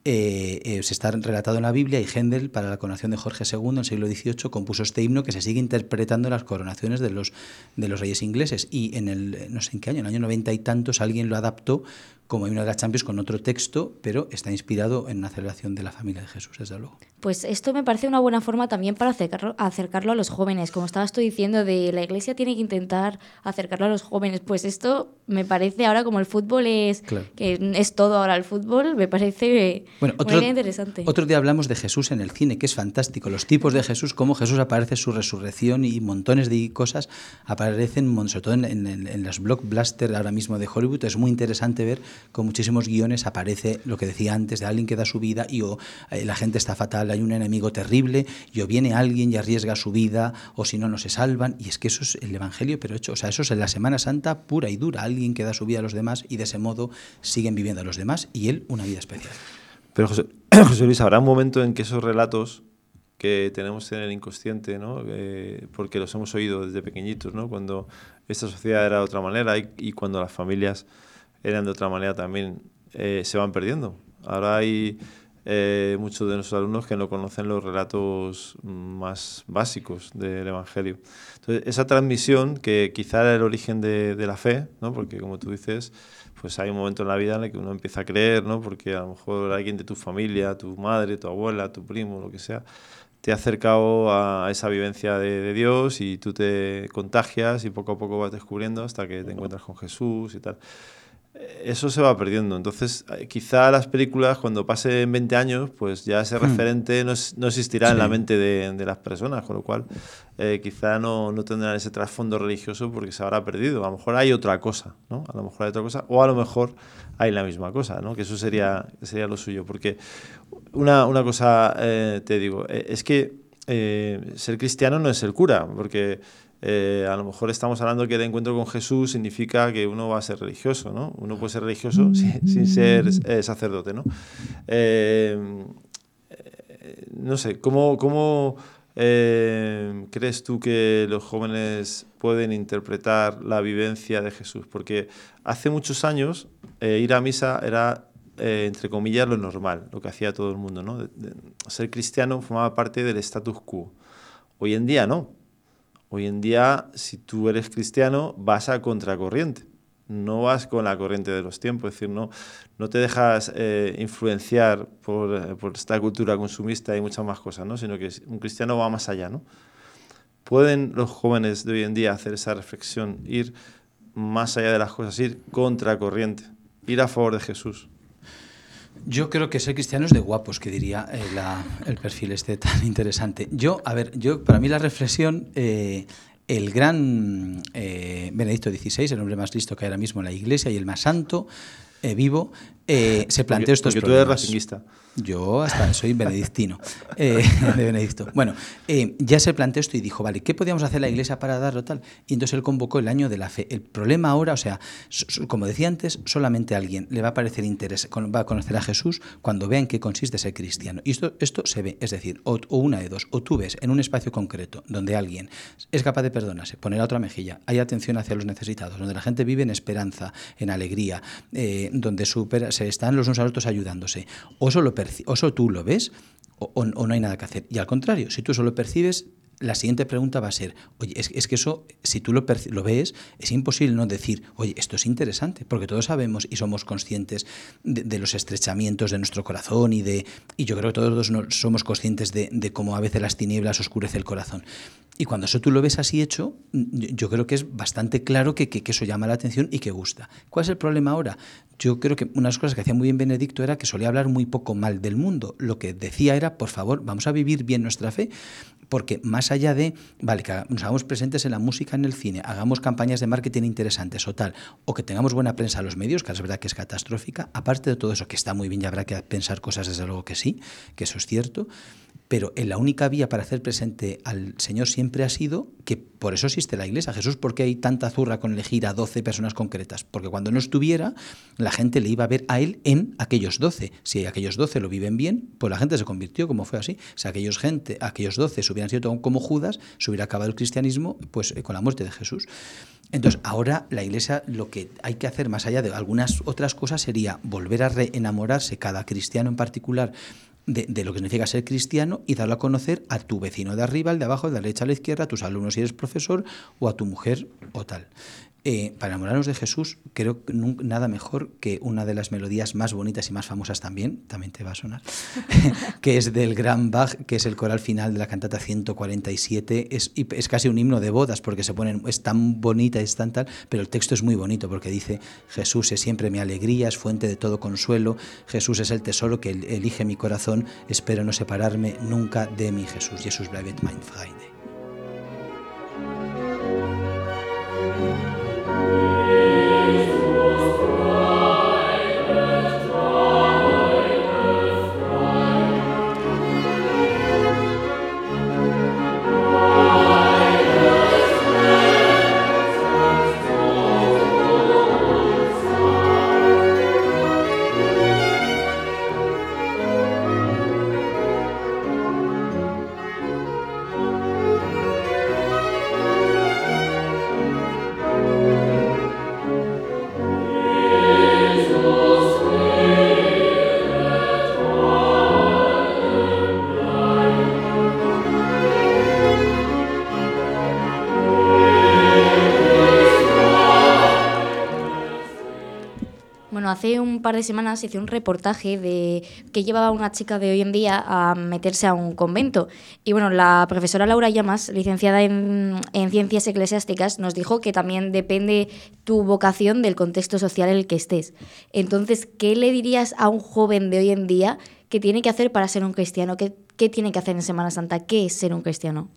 se está relatado en la Biblia, y Händel, para la coronación de Jorge II en el siglo XVIII, compuso este himno que se sigue interpretando en las coronaciones de los reyes ingleses. Y en el, no sé en qué año, en el año 90 y tantos, alguien lo adaptó como himno de la Champions con otro texto, pero está inspirado en una celebración de la familia de Jesús, desde luego. Pues esto me parece una buena forma también para acercarlo a los jóvenes. Como estabas tú diciendo, la Iglesia tiene que intentar acercarlo a los jóvenes. Pues esto me parece ahora, como el fútbol que es todo ahora el fútbol, me parece una idea interesante. Otro día hablamos de Jesús en el cine, que es fantástico. Los tipos de Jesús, cómo Jesús aparece, su resurrección, y montones de cosas aparecen, sobre todo en las blockbusters ahora mismo de Hollywood. Es muy interesante ver con muchísimos guiones aparece lo que decía antes, de alguien que da su vida y la gente está fatal, hay un enemigo terrible, y o viene alguien y arriesga su vida, o si no, no se salvan. Y es que eso es el Evangelio, pero hecho, o sea, eso es en la Semana Santa pura y dura, alguien que da su vida a los demás y de ese modo siguen viviendo a los demás y él una vida especial. Pero José Luis, habrá un momento en que esos relatos que tenemos en el inconsciente, ¿no? Porque los hemos oído desde pequeñitos, ¿no? Cuando esta sociedad era de otra manera y cuando las familias eran de otra manera también, se van perdiendo. Ahora hay muchos de nuestros alumnos que no conocen los relatos más básicos del Evangelio. Entonces, esa transmisión, que quizá era el origen de la fe, ¿no? Porque como tú dices, pues hay un momento en la vida en el que uno empieza a creer, ¿no? Porque a lo mejor alguien de tu familia, tu madre, tu abuela, tu primo, lo que sea, te ha acercado a esa vivencia de Dios, y tú te contagias y poco a poco vas descubriendo hasta que te encuentras con Jesús y tal. Eso se va perdiendo. Entonces, quizá las películas, cuando pasen 20 años, pues ya ese referente no existirá en la mente de las personas, con lo cual quizá no tendrán ese trasfondo religioso porque se habrá perdido. A lo mejor hay otra cosa, ¿no? A lo mejor hay otra cosa, o a lo mejor hay la misma cosa, ¿no? Que eso sería lo suyo. Porque una cosa te digo, es que ser cristiano no es ser cura, porque a lo mejor estamos hablando que el encuentro con Jesús significa que uno va a ser religioso, ¿no? Uno puede ser religioso sin ser sacerdote, ¿no? No sé, ¿cómo crees tú que los jóvenes pueden interpretar la vivencia de Jesús? Porque hace muchos años ir a misa era, entre comillas, lo normal, lo que hacía todo el mundo, ¿no? Ser cristiano formaba parte del status quo. Hoy en día no. Hoy en día, si tú eres cristiano, vas a contracorriente. No vas con la corriente de los tiempos. Es decir, no te dejas influenciar por esta cultura consumista y muchas más cosas, ¿no? Sino que un cristiano va más allá, ¿no? ¿Pueden los jóvenes de hoy en día hacer esa reflexión, ir más allá de las cosas, ir contracorriente, ir a favor de Jesús? Yo creo que ser cristiano es de guapos, que diría el perfil este tan interesante. Para mí la reflexión, el gran Benedicto XVI, el hombre más listo que hay ahora mismo en la Iglesia y el más santo vivo, se planteó estos porque problemas. tú eres racinguista. Yo hasta soy benedictino, de Benedicto. Bueno, ya se planteó esto y dijo, vale, ¿qué podíamos hacer la Iglesia para darlo tal? Y entonces él convocó el año de la fe. El problema ahora, o sea, como decía antes, solamente a alguien le va a parecer interés, va a conocer a Jesús cuando vea en qué consiste ser cristiano. Y esto se ve, es decir, o una de dos, o tú ves en un espacio concreto donde alguien es capaz de perdonarse, poner la otra mejilla, hay atención hacia los necesitados, donde la gente vive en esperanza, en alegría, donde se están los unos a los otros ayudándose, o eso tú lo ves o no hay nada que hacer. Y al contrario, si tú eso lo percibes, la siguiente pregunta va a ser, oye, es que eso, si tú lo ves, es imposible no decir, oye, esto es interesante, porque todos sabemos y somos conscientes de los estrechamientos de nuestro corazón y yo creo que todos somos conscientes de cómo a veces las tinieblas oscurece el corazón. Y cuando eso tú lo ves así hecho, yo creo que es bastante claro que eso llama la atención y que gusta. ¿Cuál es el problema ahora? Yo creo que una de las cosas que hacía muy bien Benedicto era que solía hablar muy poco mal del mundo. Lo que decía era, por favor, vamos a vivir bien nuestra fe, porque más allá de, vale, que nos hagamos presentes en la música, en el cine, hagamos campañas de marketing interesantes o tal, o que tengamos buena prensa a los medios, que es verdad que es catastrófica, aparte de todo eso, que está muy bien y habrá que pensar cosas, desde luego que sí, que eso es cierto, pero la única vía para hacer presente al Señor siempre ha sido que por eso existe la Iglesia. Jesús, ¿por qué hay tanta zurra con elegir a 12 personas concretas? Porque cuando no estuviera, la gente le iba a ver a él en aquellos 12. Si aquellos 12 lo viven bien, pues la gente se convirtió, como fue así. Si aquellos 12 se hubieran sido como Judas, se hubiera acabado el cristianismo pues con la muerte de Jesús. Entonces, ahora la Iglesia, lo que hay que hacer, más allá de algunas otras cosas, sería volver a reenamorarse, cada cristiano en particular, de lo que significa ser cristiano, y darlo a conocer a tu vecino de arriba, al de abajo, al de la derecha, a la izquierda, a tus alumnos si eres profesor, o a tu mujer o tal. Para enamorarnos de Jesús, creo que nada mejor que una de las melodías más bonitas y más famosas también te va a sonar, que es del gran Bach, que es el coral final de la cantata 147. Es casi un himno de bodas, porque es tan bonita, es tan tal, pero el texto es muy bonito, porque dice: Jesús es siempre mi alegría, es fuente de todo consuelo, Jesús es el tesoro que elige mi corazón, espero no separarme nunca de mi Jesús. Jesus bleibt mein Freunde. Hace un par de semanas hice un reportaje de que llevaba una chica de hoy en día a meterse a un convento. Y bueno, la profesora Laura Llamas, licenciada en Ciencias Eclesiásticas, nos dijo que también depende tu vocación del contexto social en el que estés. Entonces, ¿qué le dirías a un joven de hoy en día que tiene que hacer para ser un cristiano? ¿Qué tiene que hacer en Semana Santa? ¿Qué es ser un cristiano?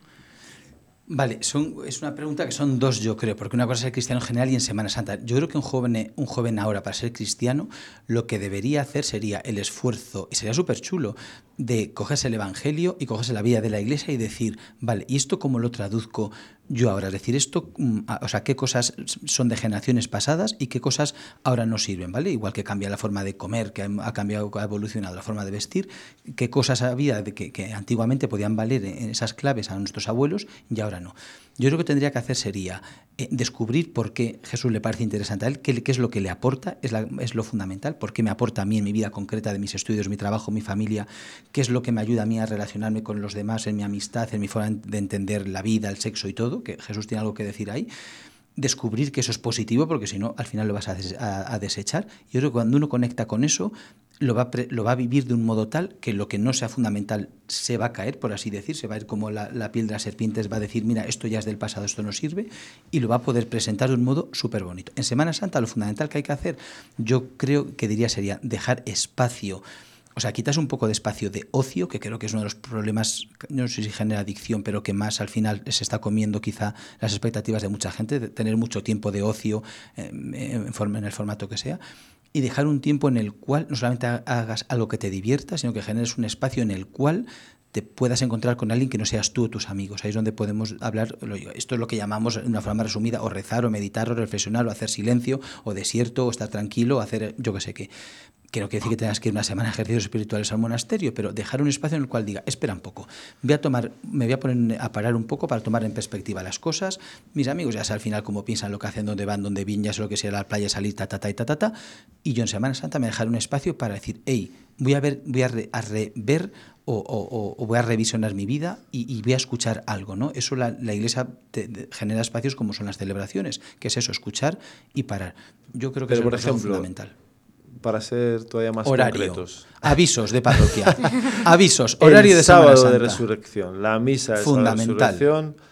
Vale, es una pregunta que son dos, yo creo, porque una cosa es ser cristiano en general y en Semana Santa. Yo creo que un joven ahora, para ser cristiano, lo que debería hacer sería el esfuerzo, y sería súper chulo, de cogerse el Evangelio y cogerse la vida de la Iglesia y decir, vale, ¿y esto cómo lo traduzco yo ahora? Es decir, esto, o sea, qué cosas son de generaciones pasadas y qué cosas ahora no sirven, ¿vale? Igual que cambia la forma de comer, que ha cambiado, ha evolucionado la forma de vestir, qué cosas había que antiguamente podían valer en esas claves a nuestros abuelos y ahora no. Yo creo que tendría que hacer sería descubrir por qué Jesús le parece interesante a él, qué es lo que le aporta, es lo fundamental, por qué me aporta a mí en mi vida concreta de mis estudios, mi trabajo, mi familia, qué es lo que me ayuda a mí a relacionarme con los demás, en mi amistad, en mi forma de entender la vida, el sexo y todo, que Jesús tiene algo que decir ahí. Descubrir que eso es positivo, porque si no, al final lo vas a desechar. Yo creo que cuando uno conecta con eso, lo va a vivir de un modo tal que lo que no sea fundamental se va a caer, por así decir, se va a ir como la piel de las serpientes, va a decir, mira, esto ya es del pasado, esto no sirve, y lo va a poder presentar de un modo súper bonito. En Semana Santa, lo fundamental que hay que hacer, yo creo que diría sería dejar espacio. O sea, quitas un poco de espacio de ocio, que creo que es uno de los problemas, no sé si genera adicción, pero que más al final se está comiendo quizá las expectativas de mucha gente, de tener mucho tiempo de ocio en el formato que sea, y dejar un tiempo en el cual no solamente hagas algo que te divierta, sino que generes un espacio en el cual te puedas encontrar con alguien que no seas tú o tus amigos. Ahí es donde podemos hablar, esto es lo que llamamos de una forma resumida, o rezar, o meditar, o reflexionar, o hacer silencio, o desierto, o estar tranquilo, o hacer yo qué sé qué. Que no quiere decir que tengas que ir una semana a ejercicios espirituales al monasterio, pero dejar un espacio en el cual diga, espera un poco, me voy a poner a parar un poco para tomar en perspectiva las cosas. Mis amigos ya sé al final cómo piensan, lo que hacen, dónde van, dónde vienen, ya sé lo que sea la playa, salir, y yo en Semana Santa me dejaré un espacio para decir, hey, voy a rever o voy a revisionar mi vida y voy a escuchar algo, ¿no? Eso la Iglesia genera espacios como son las celebraciones, que es eso, escuchar y parar. Yo creo que eso es fundamental. Para ser todavía más horario, concretos. Avisos de parroquia. Avisos, horario de Semana Santa. El sábado de resurrección, la misa del sábado de resurrección,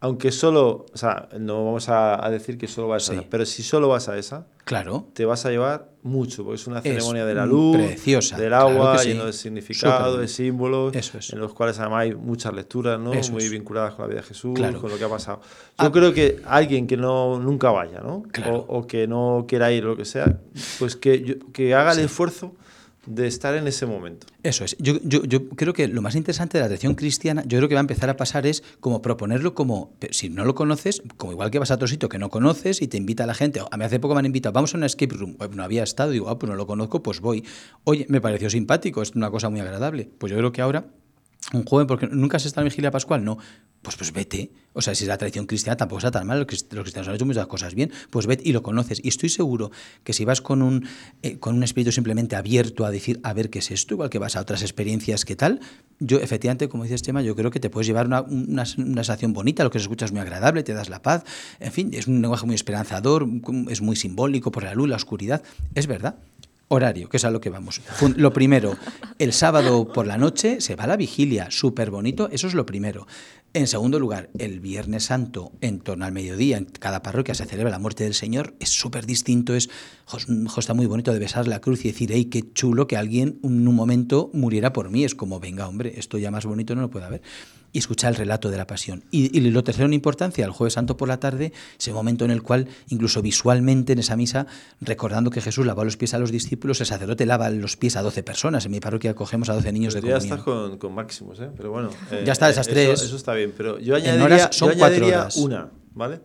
aunque solo, o sea, no vamos a decir que solo vas a Sí. esa, pero si solo vas a esa, Claro. te vas a llevar mucho, porque es una Es ceremonia de la luz, preciosa, del claro agua, que sí. lleno de significado, Súper de símbolos, Eso es. en los cuales además hay muchas lecturas, ¿no? Eso Muy es. vinculadas con la vida de Jesús, Claro. con lo que ha pasado. Yo creo que alguien que nunca vaya, ¿no? Claro. O que no quiera ir, lo que sea, pues que haga el esfuerzo de estar en ese momento. Eso es. Yo creo que lo más interesante de la tradición cristiana, yo creo que va a empezar a pasar es como proponerlo como, si no lo conoces, como igual que vas a otro sitio que no conoces y te invita a la gente. A mí hace poco me han invitado, vamos a una escape room. No había estado, digo, pues no lo conozco, pues voy. Oye, me pareció simpático, es una cosa muy agradable. Pues yo creo que ahora, un joven, porque nunca has estado en vigilia pascual, no. Pues vete. O sea, si es la tradición cristiana, tampoco está tan mal. Los cristianos han hecho muchas cosas bien. Pues vete y lo conoces. Y estoy seguro que si vas con un espíritu simplemente abierto a decir, a ver qué es esto, igual que vas a otras experiencias, ¿qué tal? Yo, efectivamente, como dices, Chema, yo creo que te puedes llevar una sensación bonita, lo que se escucha es muy agradable, te das la paz. En fin, es un lenguaje muy esperanzador, es muy simbólico por la luz, la oscuridad. Es verdad. Horario, que es a lo que vamos. Lo primero, el sábado por la noche se va a la vigilia, súper bonito, eso es lo primero. En segundo lugar, el Viernes Santo, en torno al mediodía, en cada parroquia se celebra la muerte del Señor, es súper distinto, está muy bonito de besar la cruz y decir, ¡ey, qué chulo que alguien en un momento muriera por mí! Es como, venga, hombre, esto ya más bonito no lo puede haber. Y escuchar el relato de la pasión. Y lo tercero en importancia, el Jueves Santo por la tarde, ese momento en el cual, incluso visualmente en esa misa, recordando que Jesús lavó los pies a los discípulos, el sacerdote lava los pies a 12 personas. En mi parroquia cogemos a 12 niños de comunión. Ya estás con máximos, ¿eh? Pero bueno. Ya está, esas tres. Eso está bien, pero yo En horas son 4 horas. una, ¿vale?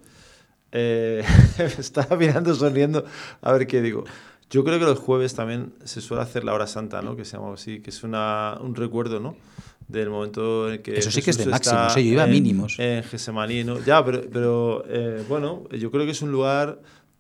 Estaba mirando, sonriendo, a ver qué digo. Yo creo que los jueves también se suele hacer la hora santa, ¿no? Que se llama así, que es un recuerdo, ¿no? Del momento en que eso sí que es de Jesús máximos, yo iba a mínimos. En Getsemaní, ¿no? Ya, pero bueno, yo creo que es un lugar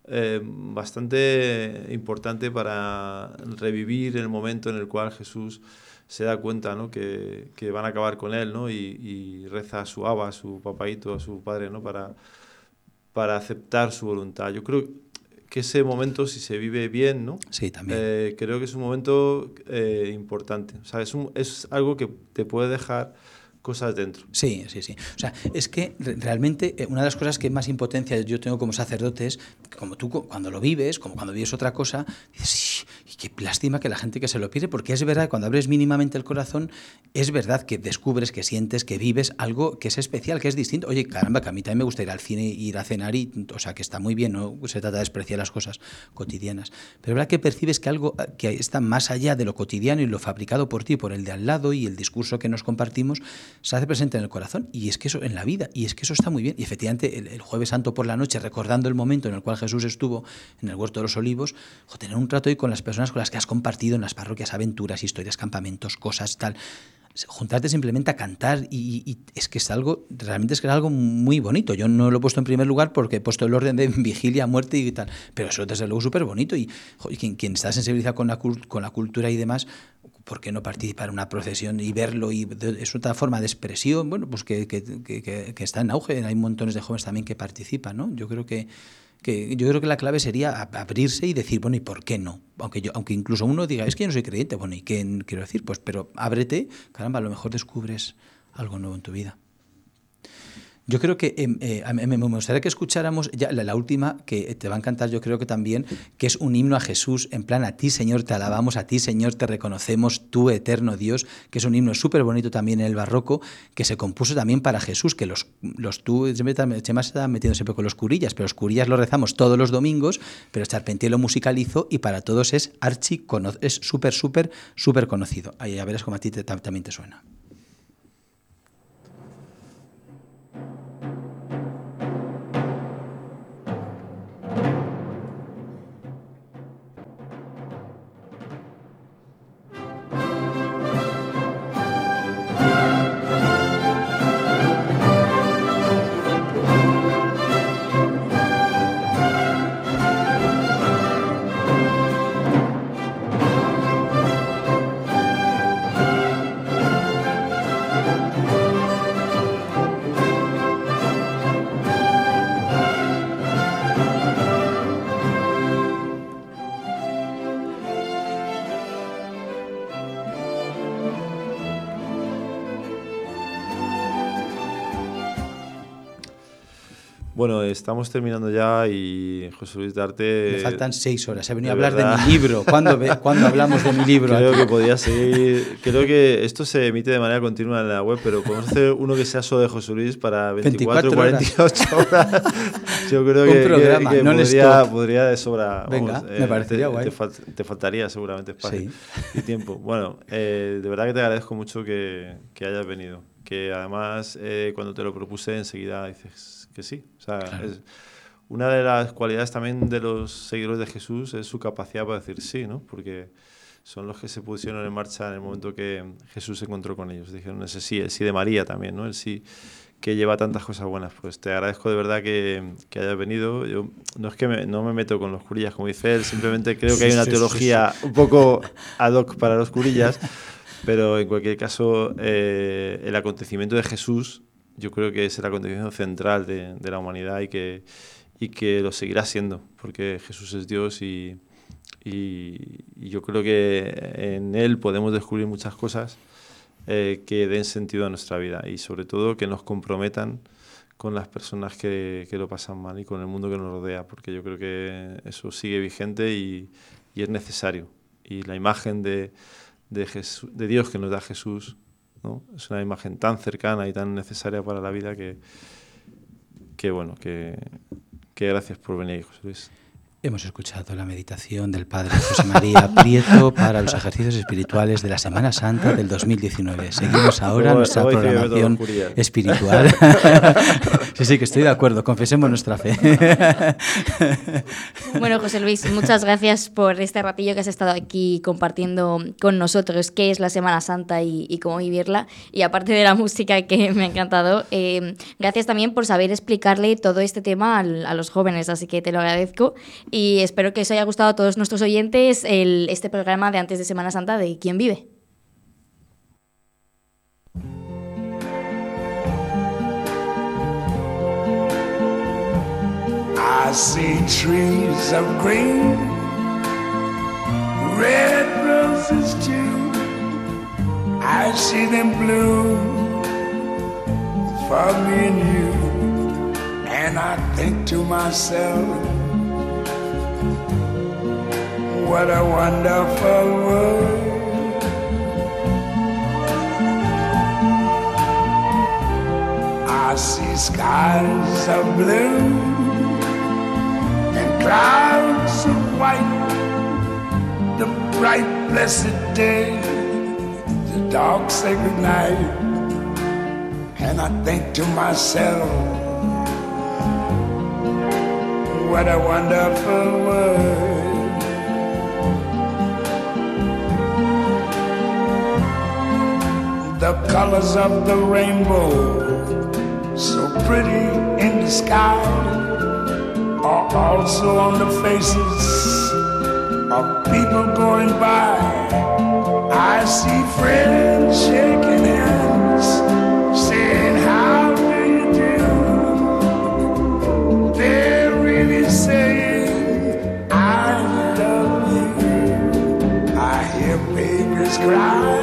bastante importante para revivir el momento en el cual Jesús se da cuenta, ¿no? que van a acabar con él, ¿no? Y reza a su Abba, a su papaíto, a su padre, ¿no? Para aceptar su voluntad. Yo creo que ese momento, si se vive bien, ¿no? Sí, también. Creo que es un momento importante. O sea, es algo que te puede dejar cosas dentro. Sí. O sea, es que realmente una de las cosas que más impotencia yo tengo como sacerdote es, como tú cuando lo vives, como cuando vives otra cosa, dices, y qué lástima que la gente que se lo pierde, porque es verdad, cuando abres mínimamente el corazón, es verdad que descubres, que sientes, que vives algo que es especial, que es distinto. Oye, caramba, que a mí también me gusta ir al cine, ir a cenar, o sea, que está muy bien, no se trata de despreciar las cosas cotidianas. Pero es verdad que percibes que algo que está más allá de lo cotidiano y lo fabricado por ti, por el de al lado y el discurso que nos compartimos, se hace presente en el corazón, y es que eso, en la vida, y es que eso está muy bien. Y efectivamente, el Jueves Santo por la noche, recordando el momento en el cual Jesús estuvo en el Huerto de los Olivos, tener un rato ahí con las personas con las que has compartido en las parroquias, aventuras, historias, campamentos, cosas, tal. Juntarte simplemente a cantar y es que es algo, realmente es que es algo muy bonito. Yo no lo he puesto en primer lugar porque he puesto el orden de vigilia, muerte y tal, pero eso desde luego es súper bonito y quien está sensibilizado con la cultura y demás, ¿por qué no participar en una procesión y verlo? Y es otra forma de expresión, bueno, pues que está en auge. Hay montones de jóvenes también que participan, ¿no? Yo creo que la clave sería abrirse y decir, bueno, ¿y por qué no? Aunque incluso uno diga, es que yo no soy creyente, bueno, ¿y qué quiero decir? Pues, pero ábrete, caramba, a lo mejor descubres algo nuevo en tu vida. Yo creo que me gustaría que escucháramos ya la última, que te va a encantar, yo creo que también, que es un himno a Jesús, en plan, a ti, Señor, te alabamos, a ti, Señor, te reconocemos, tú, eterno Dios, que es un himno súper bonito también en el barroco, que se compuso también para Jesús, que tú, Chema se está metiendo siempre con los curillas, pero los curillas lo rezamos todos los domingos, pero Charpentier lo musicalizó y para todos es súper conocido. Ahí ya verás cómo a ti también te suena. Bueno, estamos terminando ya y José Luis, darte... Me faltan 6 horas. He venido a de hablar verdad. de mi libro. ¿Cuándo hablamos de mi libro? Creo aquí? que podría seguir. Creo que esto se emite de manera continua en la web, pero podemos hacer uno que sea solo de José Luis para 24 o 48 horas. Yo creo Un que, programa, que non-stop. podría de sobra. Venga, vamos, me parecería guay. Te faltaría seguramente espacio Sí. y tiempo. Bueno, de verdad que te agradezco mucho que hayas venido. Que además, cuando te lo propuse, enseguida dices que sí. O sea, Claro. una de las cualidades también de los seguidores de Jesús es su capacidad para decir sí, ¿no? Porque son los que se pusieron en marcha en el momento que Jesús se encontró con ellos. Dijeron ese sí, el sí de María también, ¿no? El sí que lleva tantas cosas buenas. Pues te agradezco de verdad que hayas venido. Yo no es que no me meto con los curillas, como dice él, simplemente creo que hay una teología un poco ad hoc para los curillas, pero en cualquier caso el acontecimiento de Jesús yo creo que es el acontecimiento central de la humanidad y que lo seguirá siendo, porque Jesús es Dios y yo creo que en Él podemos descubrir muchas cosas que den sentido a nuestra vida y sobre todo que nos comprometan con las personas que lo pasan mal y con el mundo que nos rodea, porque yo creo que eso sigue vigente y es necesario. Y la imagen de Dios que nos da Jesús, ¿no? Es una imagen tan cercana y tan necesaria para la vida que gracias por venir, José Luis. Hemos escuchado la meditación del Padre José María Prieto para los ejercicios espirituales de la Semana Santa del 2019. Seguimos ahora nuestra programación espiritual. Sí, que estoy de acuerdo. Confesemos nuestra fe. Bueno, José Luis, muchas gracias por este ratillo que has estado aquí compartiendo con nosotros qué es la Semana Santa y cómo vivirla. Y aparte de la música que me ha encantado, gracias también por saber explicarle todo este tema a los jóvenes, así que te lo agradezco. Y espero que os haya gustado a todos nuestros oyentes este programa de antes de Semana Santa de ¿Quién vive? I see trees of green, red roses too. I see them bloom for me and you. And I think to myself, what a wonderful world. I see skies of blue and clouds of white, the bright blessed day, the dark sacred night. And I think to myself, what a wonderful world. The colors of the rainbow, so pretty in the sky, are also on the faces of people going by. I see friends shaking hands, saying, how do you do? They're really saying, I love you. I hear babies cry,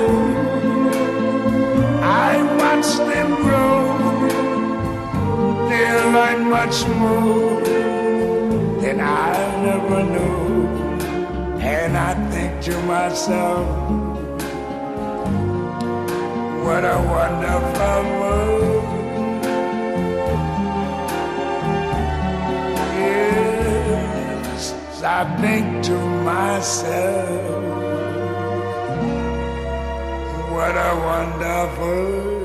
I watch them grow. They'll learn much more than I never knew. And I think to myself, what a wonderful world. Yes, I think to myself, what a wonderful